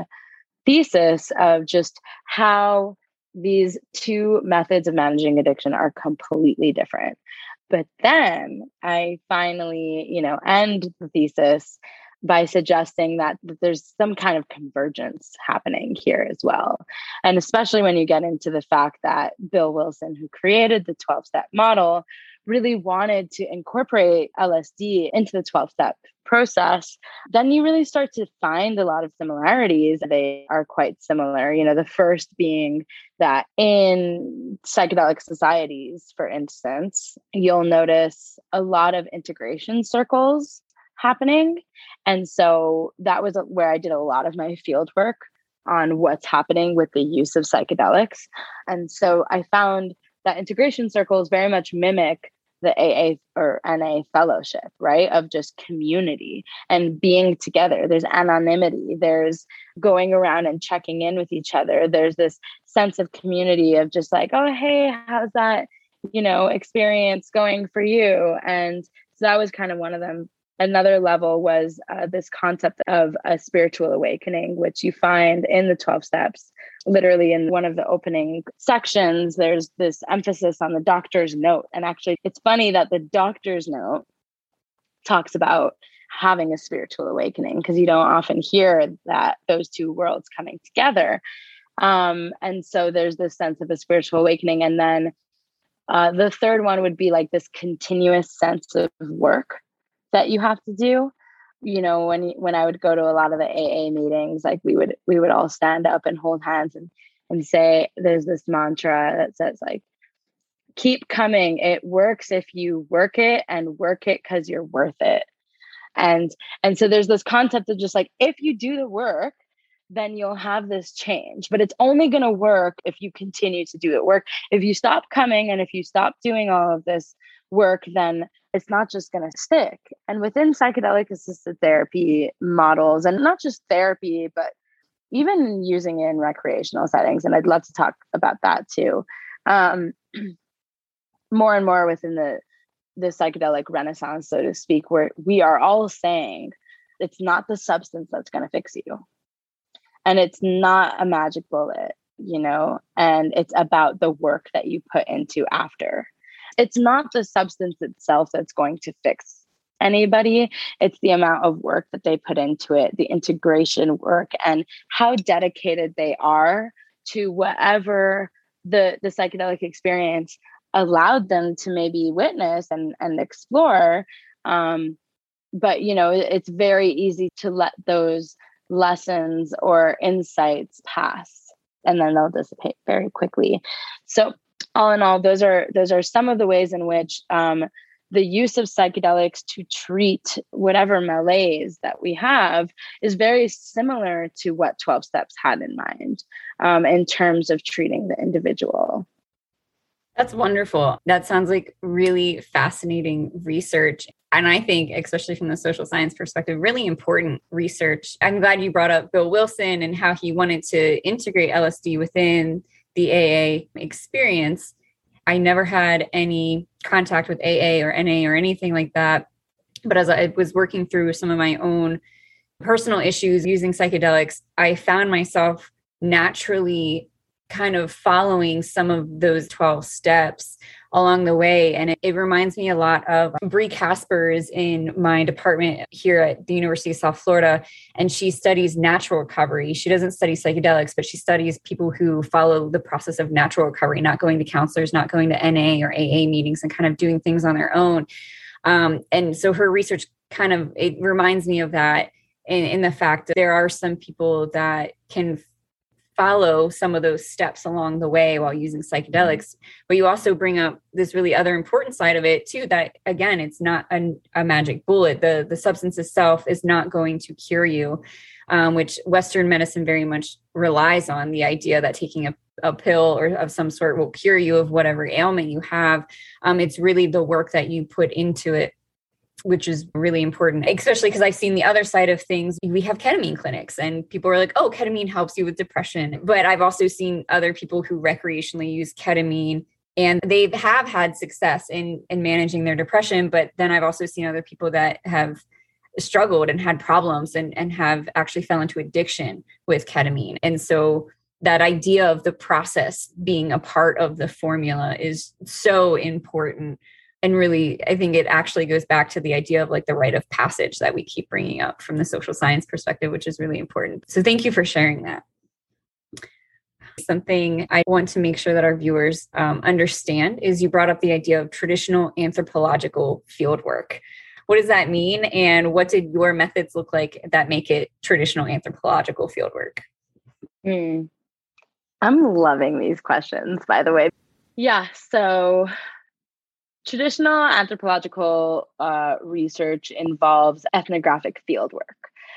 thesis, of just how these two methods of managing addiction are completely different. But then I finally, end the thesis by suggesting that there's some kind of convergence happening here as well. And especially when you get into the fact that Bill Wilson, who created the 12-step model, really wanted to incorporate LSD into the 12-step process, then you really start to find a lot of similarities. They are quite similar. The first being that in psychedelic societies, for instance, you'll notice a lot of integration circles happening. And so that was where I did a lot of my field work on what's happening with the use of psychedelics. And so I found that integration circles very much mimic the AA or NA fellowship, right? Of just community and being together. There's anonymity. There's going around and checking in with each other. There's this sense of community of just like, oh, hey, how's that, experience going for you? And so that was kind of one of them. Another level was this concept of a spiritual awakening, which you find in the 12 steps. Literally in one of the opening sections, there's this emphasis on the doctor's note. And actually, it's funny that the doctor's note talks about having a spiritual awakening, because you don't often hear that those two worlds coming together. And so there's this sense of a spiritual awakening. And then the third one would be like this continuous sense of work that you have to do. When I would go to a lot of the AA meetings, like we would all stand up and hold hands and say, there's this mantra that says like, keep coming. It works if you work it, and work it because you're worth it. And so there's this concept of just like, if you do the work, then you'll have this change, but it's only going to work if you continue to do the work. If you stop coming and if you stop doing all of this work, then it's not just going to stick. And within psychedelic assisted therapy models, and not just therapy, but even using it in recreational settings, and I'd love to talk about that too, more and more within the psychedelic renaissance, so to speak, where we are all saying it's not the substance that's going to fix you. And it's not a magic bullet, and it's about the work that you put into after. It's not the substance itself that's going to fix anybody. It's the amount of work that they put into it, the integration work, and how dedicated they are to whatever the psychedelic experience allowed them to maybe witness and explore. But, it's very easy to let those lessons or insights pass, and then they'll dissipate very quickly. So all in all, those are some of the ways in which the use of psychedelics to treat whatever malaise that we have is very similar to what 12 Steps had in mind in terms of treating the individual. That's wonderful. That sounds like really fascinating research. And I think, especially from the social science perspective, really important research. I'm glad you brought up Bill Wilson and how he wanted to integrate LSD within the AA experience. I never had any contact with AA or NA or anything like that. But as I was working through some of my own personal issues using psychedelics, I found myself naturally kind of following some of those 12 steps along the way. And it reminds me a lot of Bree Caspers in my department here at the University of South Florida. And she studies natural recovery. She doesn't study psychedelics, but she studies people who follow the process of natural recovery, not going to counselors, not going to NA or AA meetings, and kind of doing things on their own. And so her research it reminds me of that in the fact that there are some people that can follow some of those steps along the way while using psychedelics. But you also bring up this really other important side of it too, that again, it's not a magic bullet. The substance itself is not going to cure you, which Western medicine very much relies on, the idea that taking a pill or of some sort will cure you of whatever ailment you have. It's really the work that you put into it, which is really important, especially because I've seen the other side of things. We have ketamine clinics and people are like, oh, ketamine helps you with depression. But I've also seen other people who recreationally use ketamine and they have had success in managing their depression. But then I've also seen other people that have struggled and had problems and have actually fell into addiction with ketamine. And so that idea of the process being a part of the formula is so important. And really, I think it actually goes back to the idea of like the rite of passage that we keep bringing up from the social science perspective, which is really important. So thank you for sharing that. Something I want to make sure that our viewers understand is you brought up the idea of traditional anthropological fieldwork. What does that mean? And what did your methods look like that make it traditional anthropological fieldwork? I'm loving these questions, by the way. Yeah, so traditional anthropological research involves ethnographic fieldwork.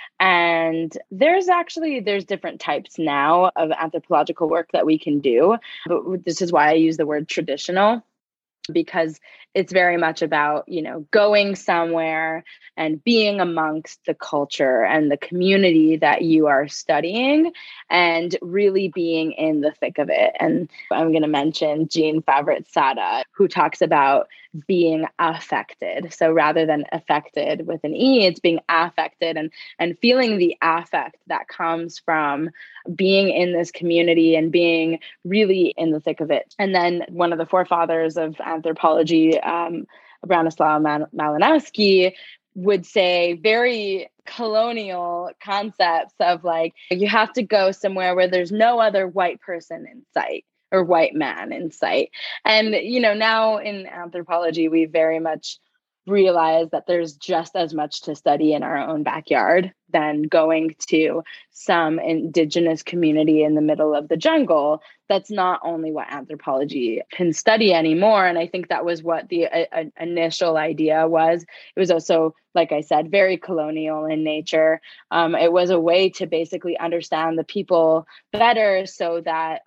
And there's different types now of anthropological work that we can do. But this is why I use the word traditional, because it's very much about, going somewhere and being amongst the culture and the community that you are studying and really being in the thick of it. And I'm going to mention Jean Favret-Sada, who talks about being affected. So rather than affected with an E, it's being affected and feeling the affect that comes from being in this community and being really in the thick of it. And then one of the forefathers of anthropology, Branislaw Malinowski, would say very colonial concepts of like, you have to go somewhere where there's no other white person in sight or white man in sight. And, now in anthropology, we very much realize that there's just as much to study in our own backyard than going to some indigenous community in the middle of the jungle. That's not only what anthropology can study anymore. And I think that was what the initial idea was. It was also, like I said, very colonial in nature. It was a way to basically understand the people better so that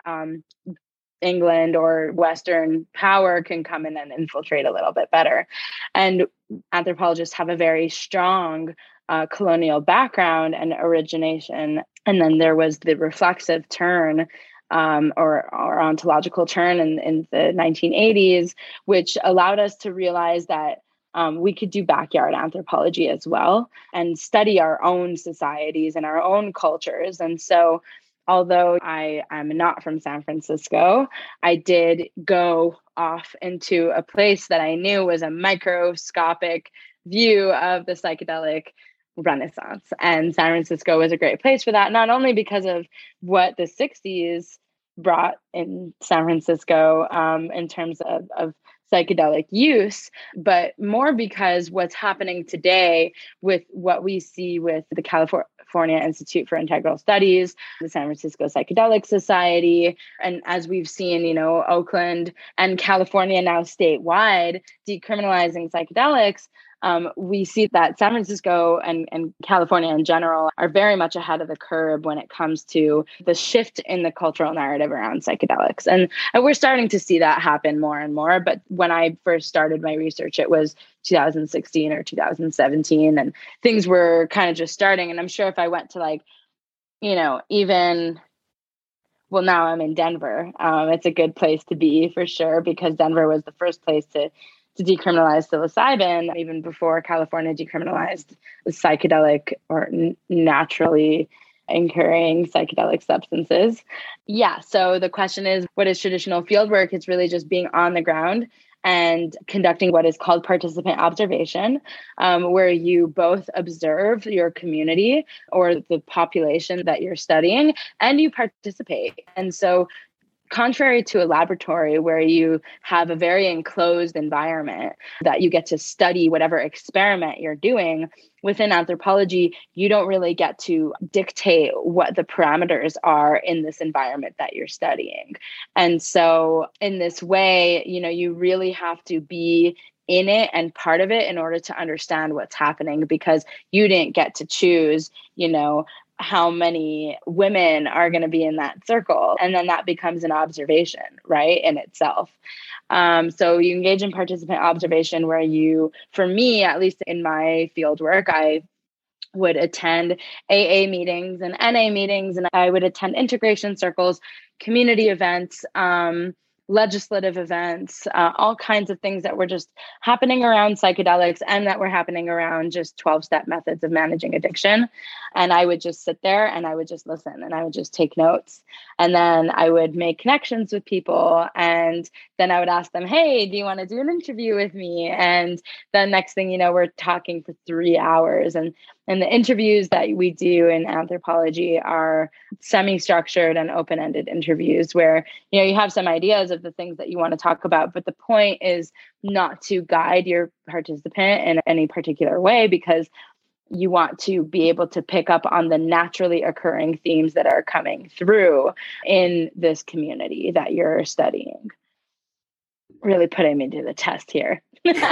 England or Western power can come in and infiltrate a little bit better. And anthropologists have a very strong colonial background and origination. And then there was the reflexive turn or ontological turn in the 1980s, which allowed us to realize that we could do backyard anthropology as well and study our own societies and our own cultures. And so although I am not from San Francisco, I did go off into a place that I knew was a microscopic view of the psychedelic renaissance. And San Francisco was a great place for that, not only because of what the 60s brought in San Francisco in terms of psychedelic use, but more because what's happening today with what we see with the California Institute for Integral Studies, the San Francisco Psychedelic Society, and as we've seen, Oakland and California now statewide decriminalizing psychedelics, we see that San Francisco and California in general are very much ahead of the curve when it comes to the shift in the cultural narrative around psychedelics. And we're starting to see that happen more and more. But when I first started my research, it was 2016 or 2017, and things were kind of just starting. And I'm sure if I went to now I'm in Denver. It's a good place to be for sure, because Denver was the first place to decriminalize psilocybin, even before California decriminalized psychedelic or naturally occurring psychedelic substances. Yeah, so the question is, what is traditional fieldwork? It's really just being on the ground and conducting what is called participant observation, where you both observe your community or the population that you're studying and you participate. And so contrary to a laboratory where you have a very enclosed environment that you get to study whatever experiment you're doing, within anthropology, you don't really get to dictate what the parameters are in this environment that you're studying. And so in this way, you really have to be in it and part of it in order to understand what's happening, because you didn't get to choose, how many women are going to be in that circle. And then that becomes an observation, right, in itself. So you engage in participant observation where you, for me, at least in my field work, I would attend AA meetings and NA meetings, and I would attend integration circles, community events, legislative events, all kinds of things that were just happening around psychedelics and that were happening around just 12-step methods of managing addiction. And I would just sit there and I would just listen and I would just take notes. And then I would make connections with people. And then I would ask them, hey, do you want to do an interview with me? And the next thing you know, we're talking for 3 hours. And the interviews that we do in anthropology are semi-structured and open-ended interviews where, you have some ideas of the things that you want to talk about, but the point is not to guide your participant in any particular way, because you want to be able to pick up on the naturally occurring themes that are coming through in this community that you're studying. Really putting me to the test here.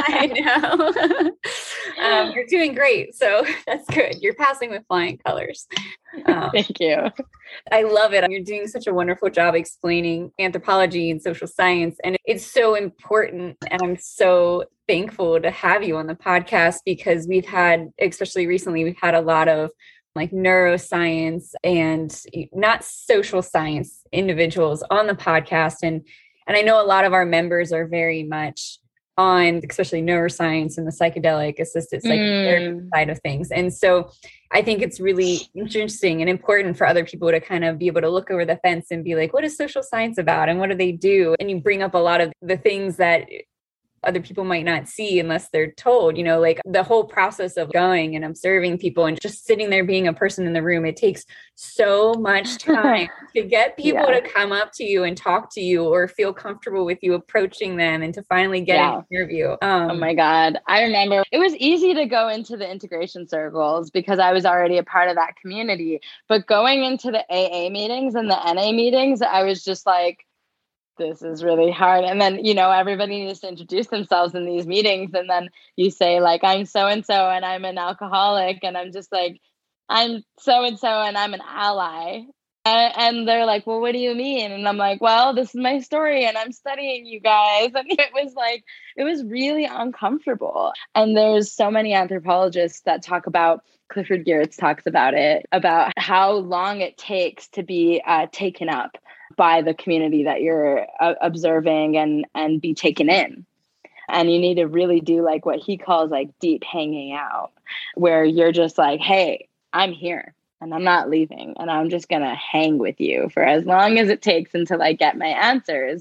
I know. You're doing great. So that's good. You're passing with flying colors. Thank you. I love it. You're doing such a wonderful job explaining anthropology and social science. And it's so important. And I'm so thankful to have you on the podcast, because we've had, especially recently, we've had a lot of like neuroscience and not social science individuals on the podcast. And I know a lot of our members are very much on, especially neuroscience and the psychedelic assisted psychotherapy side of things. And so I think it's really interesting and important for other people to kind of be able to look over the fence and be like, what is social science about? And what do they do? And you bring up a lot of the things that other people might not see unless they're told, like the whole process of going and observing people and just sitting there being a person in the room. It takes so much time to get people to come up to you and talk to you or feel comfortable with you approaching them and to finally get an interview. Oh my God. I remember it was easy to go into the integration circles because I was already a part of that community, but going into the AA meetings and the NA meetings, I was just like, this is really hard. And then, everybody needs to introduce themselves in these meetings. And then you say like, I'm so-and-so and I'm an alcoholic. And I'm just like, I'm so-and-so and I'm an ally. And they're like, well, what do you mean? And I'm like, well, this is my story and I'm studying you guys. And it was really uncomfortable. And there's so many anthropologists that talk about, Clifford Geertz talks about it, about how long it takes to be taken up by the community that you're observing and be taken in. And you need to really do like what he calls like deep hanging out, where you're just like, hey, I'm here and I'm not leaving and I'm just going to hang with you for as long as it takes until I get my answers.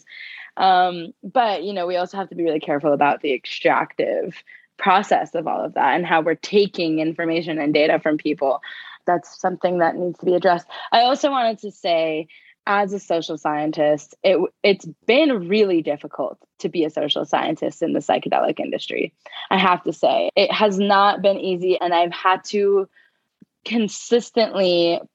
But, we also have to be really careful about the extractive process of all of that and how we're taking information and data from people. That's something that needs to be addressed. I also wanted to say, as a social scientist, it's been really difficult to be a social scientist in the psychedelic industry. I have to say, it has not been easy. And I've had to consistently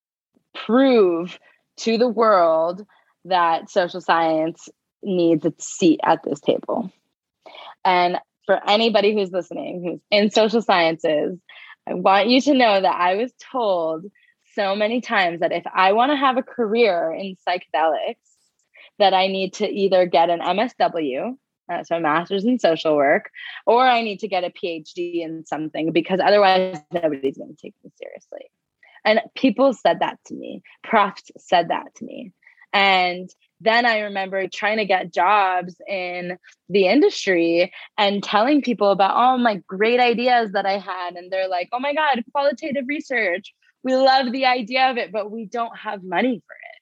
prove to the world that social science needs a seat at this table. And for anybody who's listening, who's in social sciences, I want you to know that I was told so many times that if I want to have a career in psychedelics, that I need to either get an MSW, so a master's in social work, or I need to get a PhD in something, because otherwise nobody's going to take me seriously. And people said that to me. Profs said that to me. And then I remember trying to get jobs in the industry and telling people about all my great ideas that I had. And they're like, oh my God, qualitative research. We love the idea of it, but we don't have money for it.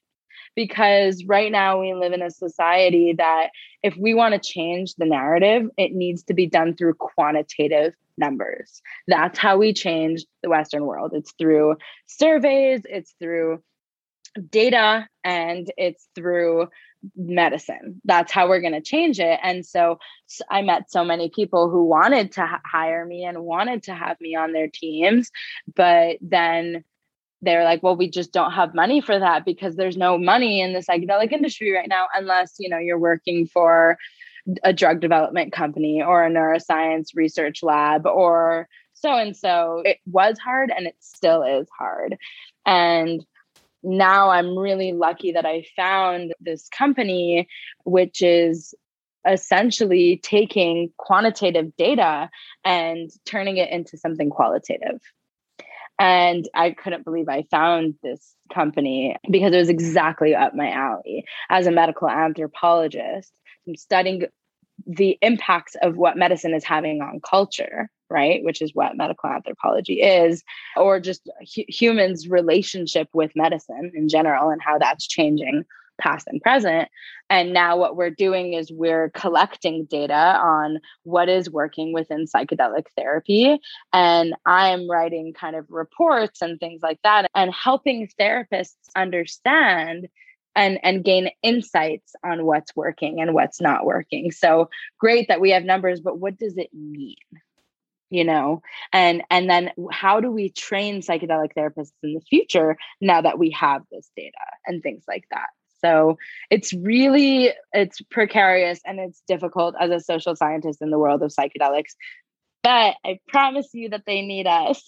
because right now we live in a society that if we want to change the narrative, it needs to be done through quantitative numbers. That's how we change the Western world. It's through surveys, it's through data, and it's through medicine. That's how we're going to change it. And so I met so many people who wanted to hire me and wanted to have me on their teams, but then they're like, well, we just don't have money for that because there's no money in the psychedelic industry right now, unless, you know, you're working for a drug development company or a neuroscience research lab or so and so. It was hard and it still is hard. And now I'm really lucky that I found this company, which is essentially taking quantitative data and turning it into something qualitative. And I couldn't believe I found this company because it was exactly up my alley. As a medical anthropologist, I'm studying the impacts of what medicine is having on culture, right? Which is what medical anthropology is, or just humans' relationship with medicine in general and how that's changing past and present. And now what we're doing is we're collecting data on what is working within psychedelic therapy. And I'm writing kind of reports and things like that and helping therapists understand and gain insights on what's working and what's not working. So great that we have numbers, but what does it mean? You know, and then how do we train psychedelic therapists in the future now that we have this data and things like that? So it's precarious and it's difficult as a social scientist in the world of psychedelics. But I promise you that they need us.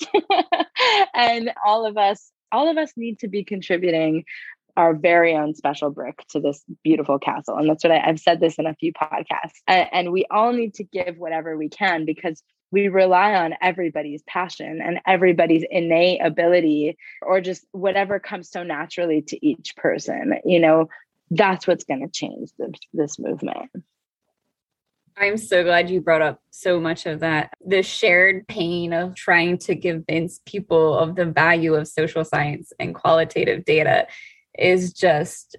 And all of us need to be contributing our very own special brick to this beautiful castle. And that's what I've said this in a few podcasts. And we all need to give whatever we can because we rely on everybody's passion and everybody's innate ability or just whatever comes so naturally to each person. You know, that's what's going to change this movement. I'm so glad you brought up so much of that. The shared pain of trying to convince people of the value of social science and qualitative data is just,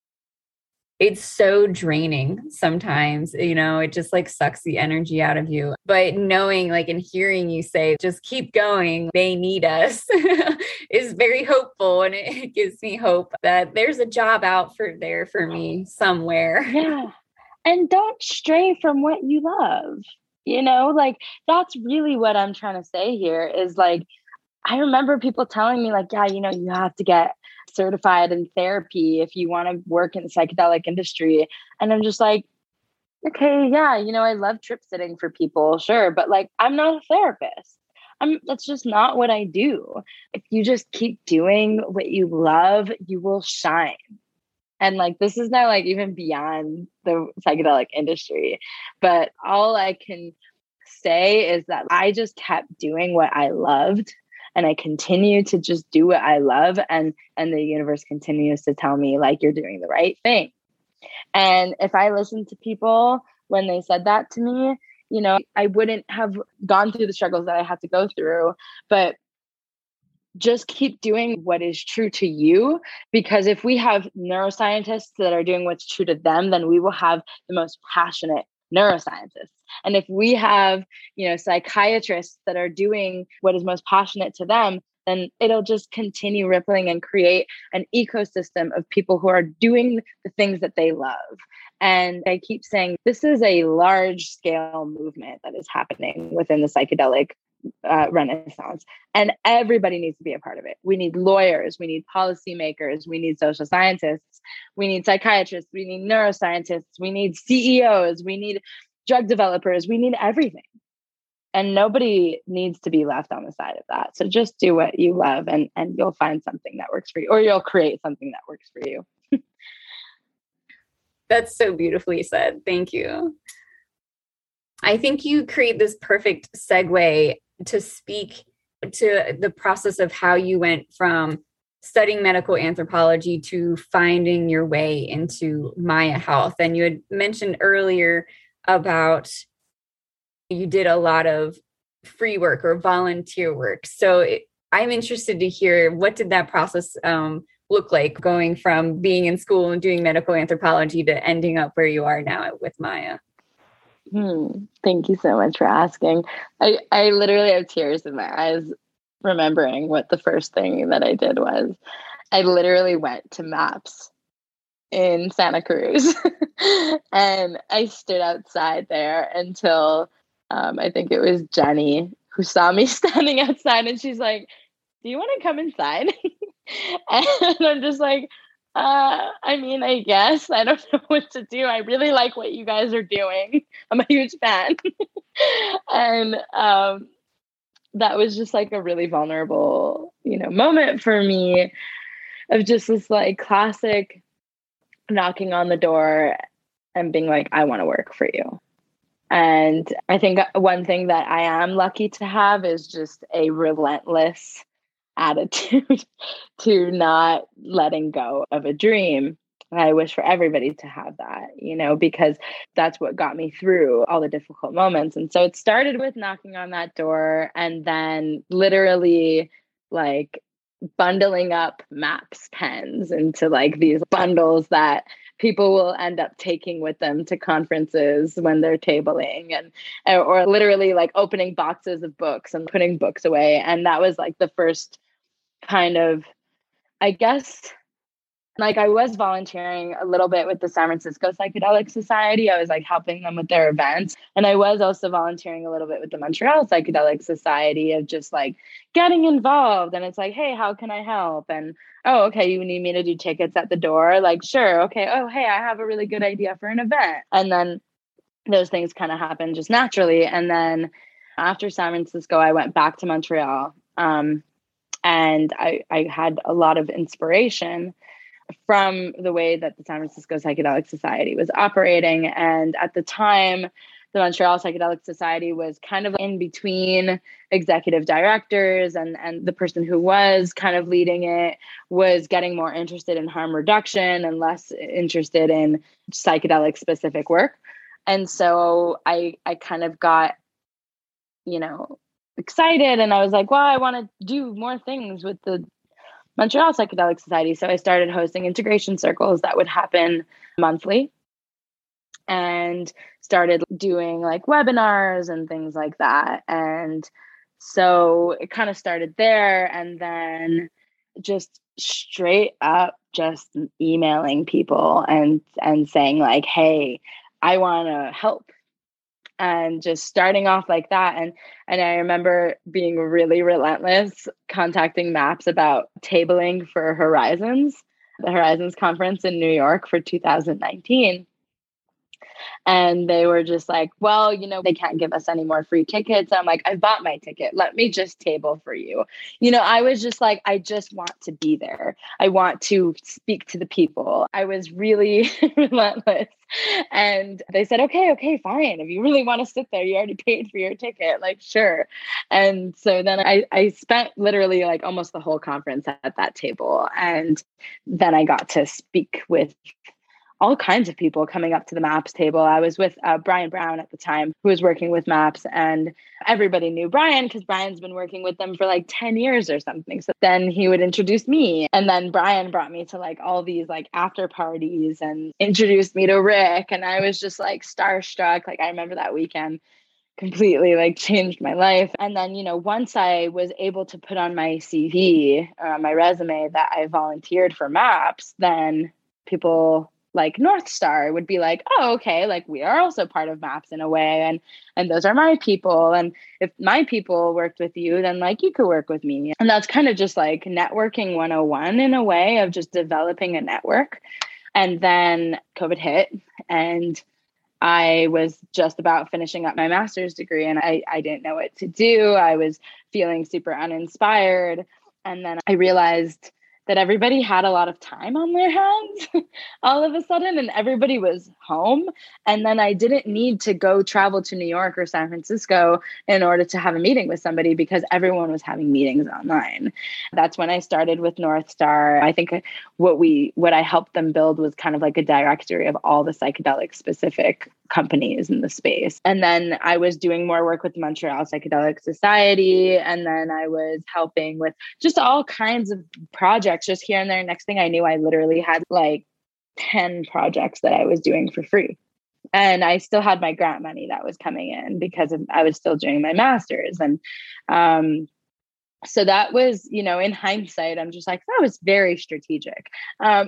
it's so draining sometimes, you know, it just like sucks the energy out of you. But knowing like and hearing you say, just keep going, they need us is very hopeful. And it gives me hope that there's a job out there for me somewhere. Yeah. And don't stray from what you love, you know, like that's really what I'm trying to say here is like, I remember people telling me like, yeah, you know, you have to get certified in therapy if you want to work in the psychedelic industry. And I'm just like, okay, yeah, you know, I love trip sitting for people, sure. But like, I'm not a therapist. That's just not what I do. If you just keep doing what you love, you will shine. And like, this is now like even beyond the psychedelic industry. But all I can say is that I just kept doing what I loved. And I continue to just do what I love. And the universe continues to tell me like, you're doing the right thing. And if I listened to people when they said that to me, you know, I wouldn't have gone through the struggles that I had to go through, but just keep doing what is true to you. Because if we have neuroscientists that are doing what's true to them, then we will have the most passionate neuroscientists. And if we have, you know, psychiatrists that are doing what is most passionate to them, then it'll just continue rippling and create an ecosystem of people who are doing the things that they love. And I keep saying this is a large scale movement that is happening within the psychedelic renaissance, and everybody needs to be a part of it. We need lawyers, we need policymakers, we need social scientists, we need psychiatrists, we need neuroscientists, we need CEOs, we need drug developers, we need everything. And nobody needs to be left on the side of that. So just do what you love and you'll find something that works for you, or you'll create something that works for you. That's so beautifully said. Thank you. I think you create this perfect segue to speak to the process of how you went from studying medical anthropology to finding your way into Maya Health. And you had mentioned earlier about you did a lot of free work or volunteer work. So I'm interested to hear, what did that process look like going from being in school and doing medical anthropology to ending up where you are now with Maya? Thank you so much for asking. I literally have tears in my eyes remembering what the first thing that I did was. I literally went to MAPS in Santa Cruz and I stood outside there until I think it was Jenny who saw me standing outside, and she's like, "Do you want to come inside?" And I'm just like, I mean, I guess. I don't know what to do. I really like what you guys are doing. I'm a huge fan. And that was just like a really vulnerable, moment for me, of just this like classic knocking on the door and being like, I want to work for you. And I think one thing that I am lucky to have is just a relentless attitude to not letting go of a dream. And I wish for everybody to have that, because that's what got me through all the difficult moments. And so it started with knocking on that door, and then literally like bundling up MAPS pens into like these bundles that people will end up taking with them to conferences when they're tabling, and or literally like opening boxes of books and putting books away. And that was like the first kind of, I guess, like I was volunteering a little bit with the San Francisco Psychedelic Society. I was like helping them with their events. And I was also volunteering a little bit with the Montreal Psychedelic Society, of just like getting involved. And it's like, hey, how can I help? And, oh, okay, you need me to do tickets at the door? Like, sure. Okay. Oh, hey, I have a really good idea for an event. And then those things kind of happen just naturally. And then after San Francisco, I went back to Montreal. And I had a lot of inspiration from the way that the San Francisco Psychedelic Society was operating. And at the time, the Montreal Psychedelic Society was kind of in between executive directors, and the person who was kind of leading it was getting more interested in harm reduction and less interested in psychedelic specific work. And so I kind of got, excited, and I was like, well, I want to do more things with the Montreal Psychedelic Society. So I started hosting integration circles that would happen monthly, and started doing like webinars and things like that. And so it kind of started there, and then just straight up just emailing people and saying like, hey, I want to help. And just starting off like that. And I remember being really relentless, contacting MAPS about tabling for Horizons, the Horizons conference in New York for 2019. And they were just like, well, they can't give us any more free tickets. I'm like, I bought my ticket. Let me just table for you. I was just like, I just want to be there. I want to speak to the people. I was really relentless. And they said, okay, fine. If you really want to sit there, you already paid for your ticket. Like, sure. And so then I spent literally like almost the whole conference at that table. And then I got to speak with all kinds of people coming up to the MAPS table. I was with Brian Brown at the time, who was working with MAPS, and everybody knew Brian because Brian's been working with them for like 10 years or something. So then he would introduce me, and then Brian brought me to like all these like after parties and introduced me to Rick. And I was just like starstruck. Like I remember that weekend completely like changed my life. And then, once I was able to put on my CV, my resume, that I volunteered for MAPS, then people like North Star would be like, oh, okay, like we are also part of MAPS in a way. And those are my people. And if my people worked with you, then like you could work with me. And that's kind of just like networking 101 in a way, of just developing a network. And then COVID hit, and I was just about finishing up my master's degree, and I didn't know what to do. I was feeling super uninspired. And then I realized that everybody had a lot of time on their hands all of a sudden, and everybody was home. And then I didn't need to go travel to New York or San Francisco in order to have a meeting with somebody, because everyone was having meetings online. That's when I started with North Star. I think what I helped them build was kind of like a directory of all the psychedelic specific companies in the space. And then I was doing more work with the Montreal Psychedelic Society. And then I was helping with just all kinds of projects just here and there. Next thing I knew, I literally had like 10 projects that I was doing for free. And I still had my grant money that was coming in because I was still doing my master's. And so that was, in hindsight, I'm just like, that was very strategic. But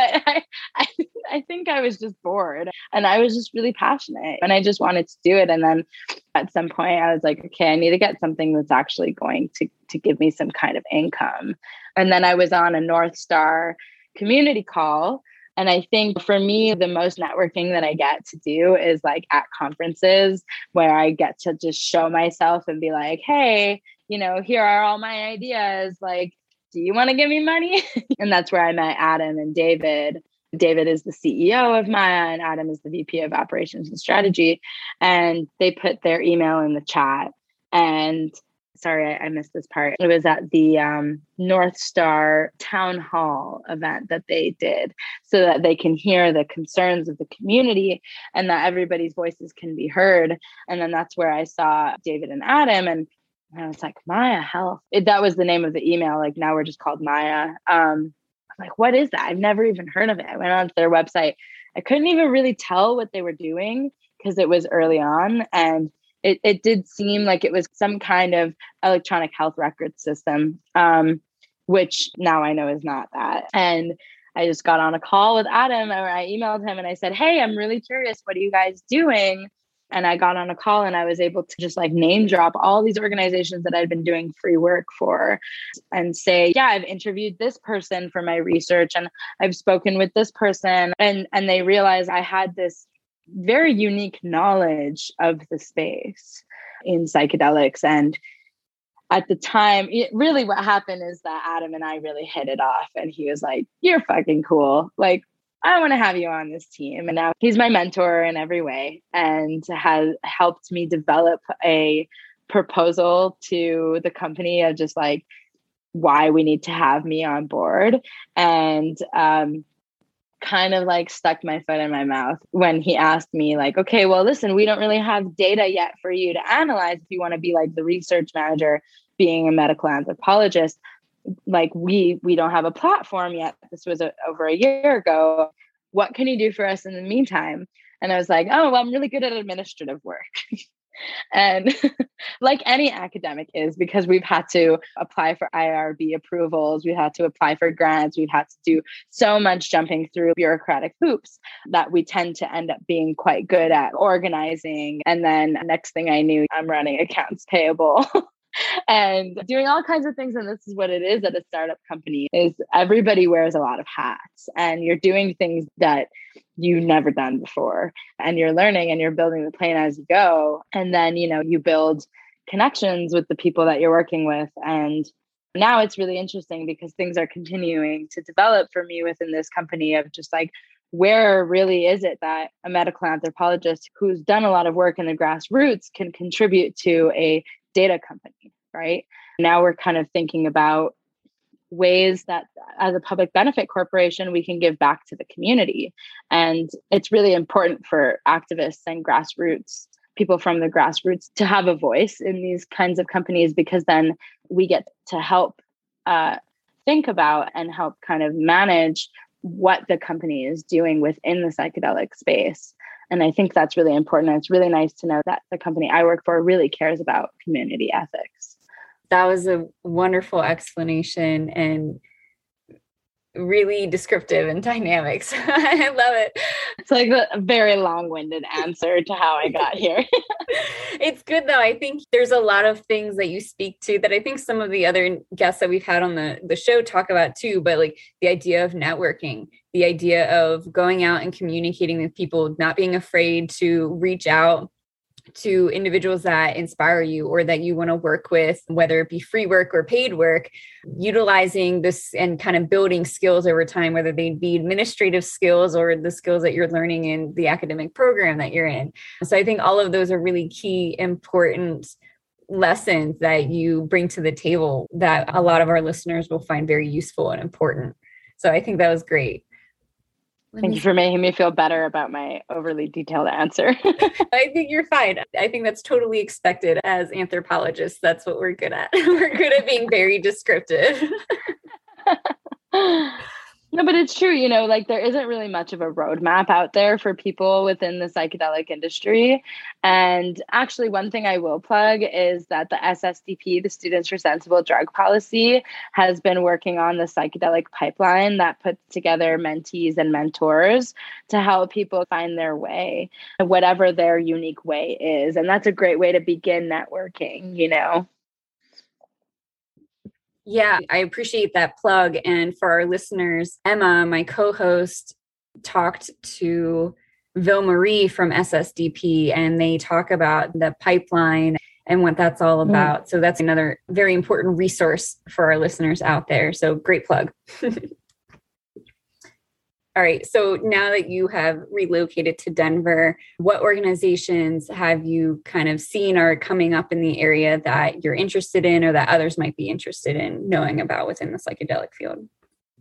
I think I was just bored and I was just really passionate and I just wanted to do it. And then at some point I was like, okay, I need to get something that's actually going to give me some kind of income. And then I was on a North Star community call. And I think for me, the most networking that I get to do is like at conferences where I get to just show myself and be like, hey, here are all my ideas. Like, do you want to give me money? And that's where I met Adam and David. David is the CEO of Maya and Adam is the VP of Operations and Strategy. And they put their email in the chat. And sorry, I missed this part. It was at the North Star Town Hall event that they did so that they can hear the concerns of the community and that everybody's voices can be heard. And then that's where I saw David and Adam and I was like, Maya Health. That was the name of the email. Like now we're just called Maya. I'm like, what is that? I've never even heard of it. I went onto their website. I couldn't even really tell what they were doing because it was early on. And it did seem like it was some kind of electronic health record system, which now I know is not that. And I just got on a call with Adam or I emailed him and I said, hey, I'm really curious. What are you guys doing? And I got on a call and I was able to just like name drop all these organizations that I'd been doing free work for and say, yeah, I've interviewed this person for my research and I've spoken with this person. And they realized I had this very unique knowledge of the space in psychedelics. And at the time, really what happened is that Adam and I really hit it off and he was like, you're fucking cool. Like, I want to have you on this team. And now he's my mentor in every way and has helped me develop a proposal to the company of just like why we need to have me on board. And kind of like stuck my foot in my mouth when he asked me like, okay, well, listen, we don't really have data yet for you to analyze if you want to be like the research manager being a medical anthropologist. Like we don't have a platform yet. This was over a year ago. What can you do for us in the meantime? And I was like, oh, well, I'm really good at administrative work. And like any academic is, because we've had to apply for IRB approvals, we've had to apply for grants, we've had to do so much jumping through bureaucratic hoops that we tend to end up being quite good at organizing. And then next thing I knew, I'm running accounts payable. And doing all kinds of things. And this is what it is at a startup company is everybody wears a lot of hats and you're doing things that you've never done before and you're learning and you're building the plane as you go. And then, you build connections with the people that you're working with. And now it's really interesting because things are continuing to develop for me within this company of just like, where really is it that a medical anthropologist who's done a lot of work in the grassroots can contribute to a data company, right? Now we're kind of thinking about ways that as a public benefit corporation, we can give back to the community. And it's really important for activists and grassroots, people from the grassroots to have a voice in these kinds of companies, because then we get to help think about and help kind of manage what the company is doing within the psychedelic space. And I think that's really important. It's really nice to know that the company I work for really cares about community ethics. That was a wonderful explanation and really descriptive and dynamic. So I love it. It's like a very long-winded answer to how I got here. It's good though. I think there's a lot of things that you speak to that I think some of the other guests that we've had on the show talk about too, but like the idea of networking, the idea of going out and communicating with people, not being afraid to reach out to individuals that inspire you or that you want to work with, whether it be free work or paid work, utilizing this and kind of building skills over time, whether they be administrative skills or the skills that you're learning in the academic program that you're in. So I think all of those are really key, important lessons that you bring to the table that a lot of our listeners will find very useful and important. So I think that was great. Thank you for making me feel better about my overly detailed answer. I think you're fine. I think that's totally expected as anthropologists. That's what we're good at. We're good at being very descriptive. No, but it's true, like there isn't really much of a roadmap out there for people within the psychedelic industry. And actually, one thing I will plug is that the SSDP, the Students for Sensible Drug Policy, has been working on the psychedelic pipeline that puts together mentees and mentors to help people find their way, whatever their unique way is. And that's a great way to begin networking. Yeah, I appreciate that plug. And for our listeners, Emma, my co-host, talked to Ville-Marie from SSDP, and they talk about the pipeline and what that's all about. So that's another very important resource for our listeners out there. So great plug. All right. So now that you have relocated to Denver, what organizations have you kind of seen are coming up in the area that you're interested in or that others might be interested in knowing about within the psychedelic field?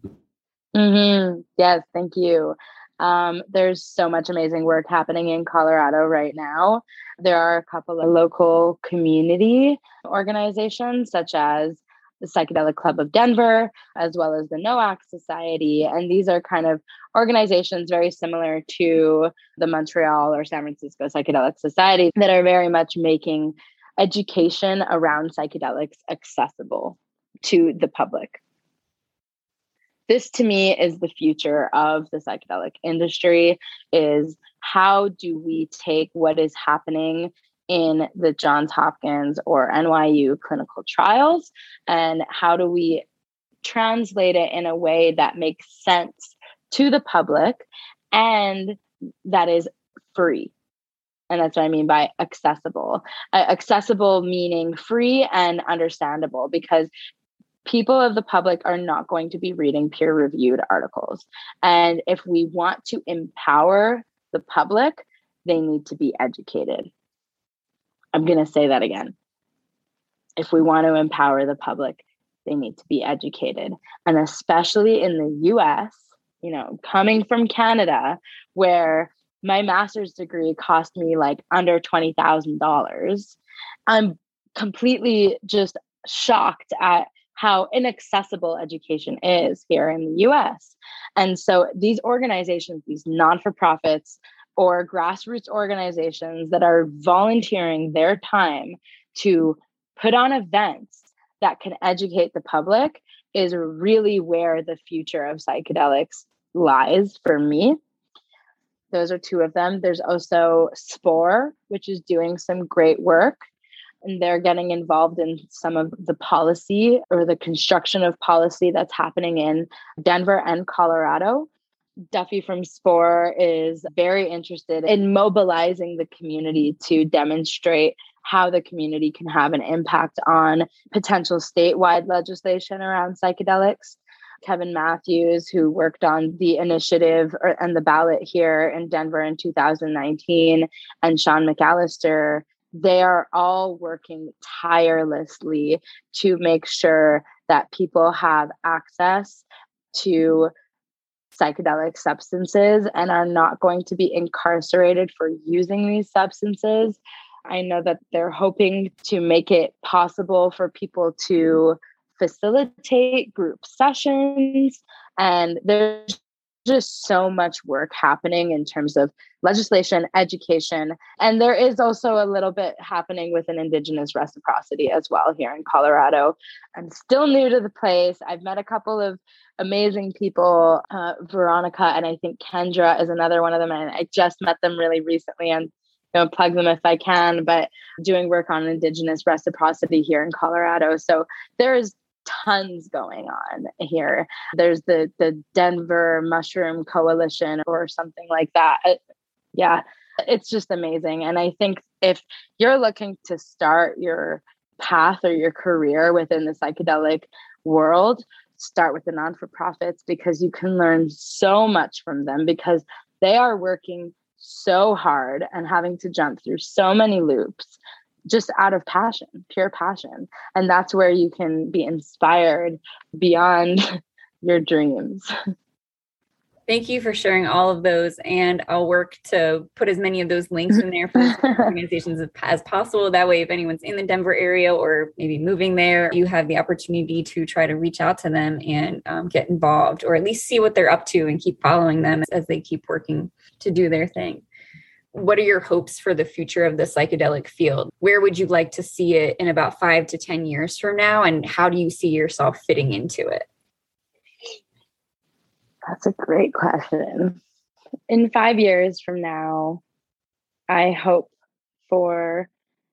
Yes, thank you. There's so much amazing work happening in Colorado right now. There are a couple of local community organizations, such as the Psychedelic Club of Denver, as well as the NOAC Society. And these are kind of organizations very similar to the Montreal or San Francisco Psychedelic Society that are very much making education around psychedelics accessible to the public. This to me is the future of the psychedelic industry, is how do we take what is happening in the Johns Hopkins or NYU clinical trials, and how do we translate it in a way that makes sense to the public and that is free. And that's what I mean by accessible. Accessible meaning free and understandable, because people of the public are not going to be reading peer-reviewed articles. And if we want to empower the public, they need to be educated. I'm going to say that again. If we want to empower the public, they need to be educated. And especially in the US, coming from Canada, where my master's degree cost me like under $20,000, I'm completely just shocked at how inaccessible education is here in the US. And so these organizations, these non-for-profits or grassroots organizations that are volunteering their time to put on events that can educate the public is really where the future of psychedelics lies for me. Those are two of them. There's also SPORE, which is doing some great work. And they're getting involved in some of the policy or the construction of policy that's happening in Denver and Colorado. Duffy from SPORE is very interested in mobilizing the community to demonstrate how the community can have an impact on potential statewide legislation around psychedelics. Kevin Matthews, who worked on the initiative and the ballot here in Denver in 2019, and Sean McAllister, they are all working tirelessly to make sure that people have access to psychedelic substances and are not going to be incarcerated for using these substances. I know that they're hoping to make it possible for people to facilitate group sessions, and there's just so much work happening in terms of legislation, education, and there is also a little bit happening with an Indigenous reciprocity as well here in Colorado. I'm still new to the place. I've met a couple of amazing people, Veronica, and I think Kendra is another one of them, and I just met them really recently, and plug them if I can, but doing work on Indigenous reciprocity here in Colorado. So there's tons going on here. There's the Denver Mushroom Coalition or something like that. Yeah, it's just amazing. And I think if you're looking to start your path or your career within the psychedelic world, start with the non-for-profits, because you can learn so much from them, because they are working so hard and having to jump through so many loops just out of passion, pure passion. And that's where you can be inspired beyond your dreams. Thank you for sharing all of those. And I'll work to put as many of those links in there for those organizations as possible. That way, if anyone's in the Denver area or maybe moving there, you have the opportunity to try to reach out to them and get involved, or at least see what they're up to and keep following them as they keep working to do their thing. What are your hopes for the future of the psychedelic field? Where would you like to see it in about 5 to 10 years from now? And how do you see yourself fitting into it? That's a great question. In 5 years from now, I hope for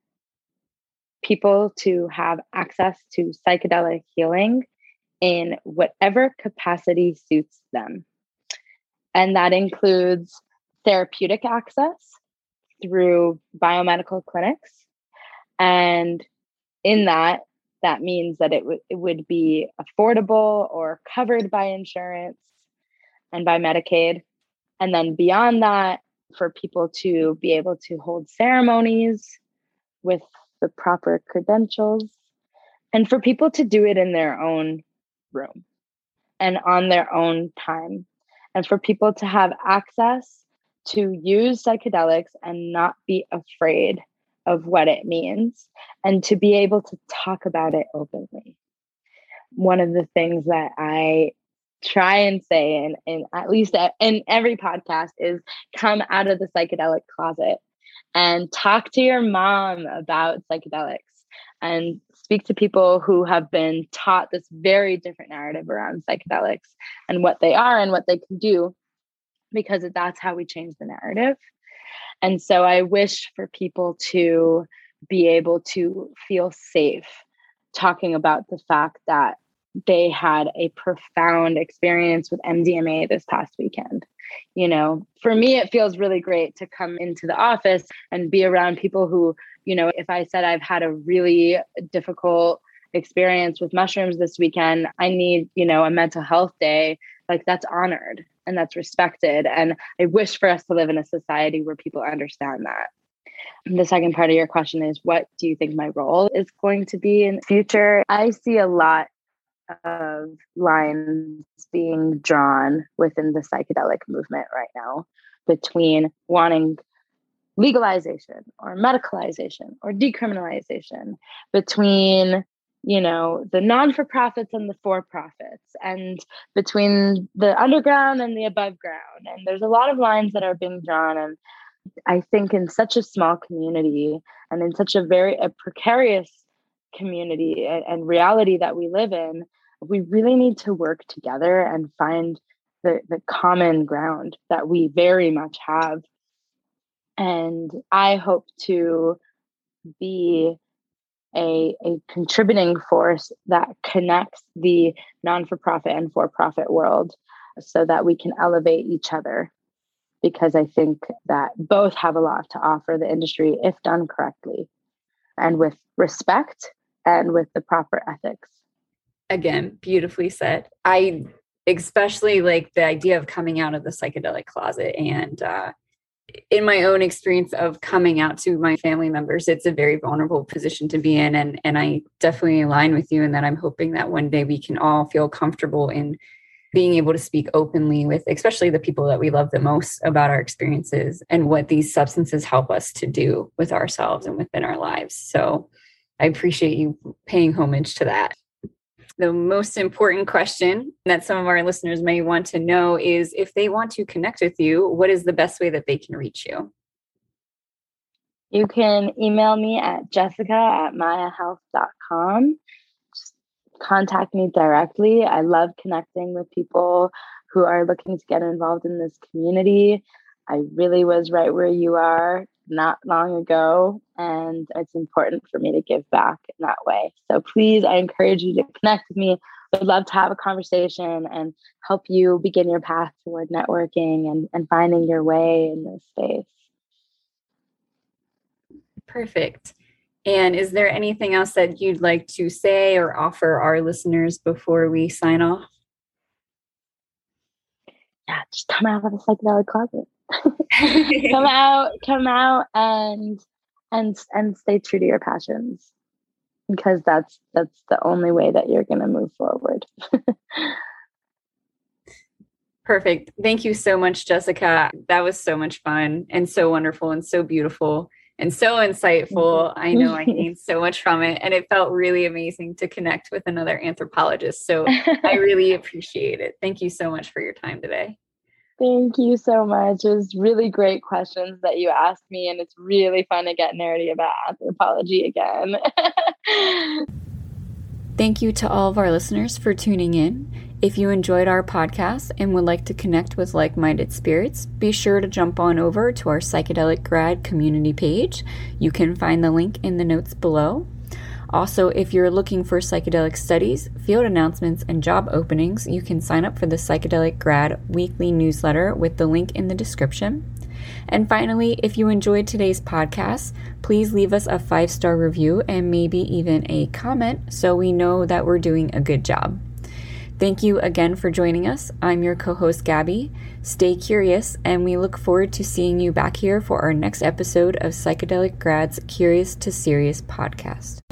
people to have access to psychedelic healing in whatever capacity suits them. And that includes therapeutic access through biomedical clinics. And in that means that it would be affordable or covered by insurance and by Medicaid. And then beyond that, for people to be able to hold ceremonies with the proper credentials, and for people to do it in their own room and on their own time, and for people to have access to use psychedelics and not be afraid of what it means, and to be able to talk about it openly. One of the things that I try and say, and at least in every podcast, is come out of the psychedelic closet and talk to your mom about psychedelics, and speak to people who have been taught this very different narrative around psychedelics and what they are and what they can do, because that's how we change the narrative. And so I wish for people to be able to feel safe talking about the fact that they had a profound experience with MDMA this past weekend. You know, for me, it feels really great to come into the office and be around people who, you know, if I said I've had a really difficult experience with mushrooms this weekend, I need, you know, a mental health day, like that's honored and that's respected. And I wish for us to live in a society where people understand that. The second part of your question is, what do you think my role is going to be in the future? I see a lot of lines being drawn within the psychedelic movement right now between wanting legalization or medicalization or decriminalization, between, you know, the non-for-profits and the for-profits, and between the underground and the above ground. And there's a lot of lines that are being drawn. And I think in such a small community and in such a precarious community and reality that we live in, we really need to work together and find the common ground that we very much have. And I hope to be a contributing force that connects the non-for-profit and for-profit world so that we can elevate each other, because I think that both have a lot to offer the industry if done correctly and with respect and with the proper ethics. Again, beautifully said. I especially like the idea of coming out of the psychedelic closet. And in my own experience of coming out to my family members, it's a very vulnerable position to be in. And I definitely align with you in that I'm hoping that one day we can all feel comfortable in being able to speak openly with, especially the people that we love the most, about our experiences and what these substances help us to do with ourselves and within our lives. So I appreciate you paying homage to that. The most important question that some of our listeners may want to know is, if they want to connect with you, what is the best way that they can reach you? You can email me at jessica@mayahealth.com. Just contact me directly. I love connecting with people who are looking to get involved in this community. I really was right where you are not long ago, and it's important for me to give back in that way. So please, I encourage you to connect with me. I'd love to have a conversation and help you begin your path toward networking and finding your way in this space. Perfect. And is there anything else that you'd like to say or offer our listeners before we sign off? Yeah, just come out of the psychedelic closet. come out and stay true to your passions, because that's the only way that you're going to move forward. Perfect. Thank you so much, Jessica. That was so much fun and so wonderful and so beautiful and so insightful. I know I gained so much from it, and it felt really amazing to connect with another anthropologist. So I really appreciate it. Thank you so much for your time today. Thank you so much. It was really great questions that you asked me, and it's really fun to get nerdy about anthropology again. Thank you to all of our listeners for tuning in. If you enjoyed our podcast and would like to connect with like-minded spirits, be sure to jump on over to our Psychedelic Grad community page. You can find the link in the notes below. Also, if you're looking for psychedelic studies, field announcements, and job openings, you can sign up for the Psychedelic Grad weekly newsletter with the link in the description. And finally, if you enjoyed today's podcast, please leave us a 5-star review and maybe even a comment so we know that we're doing a good job. Thank you again for joining us. I'm your co-host, Gabby. Stay curious, and we look forward to seeing you back here for our next episode of Psychedelic Grad's Curious to Serious podcast.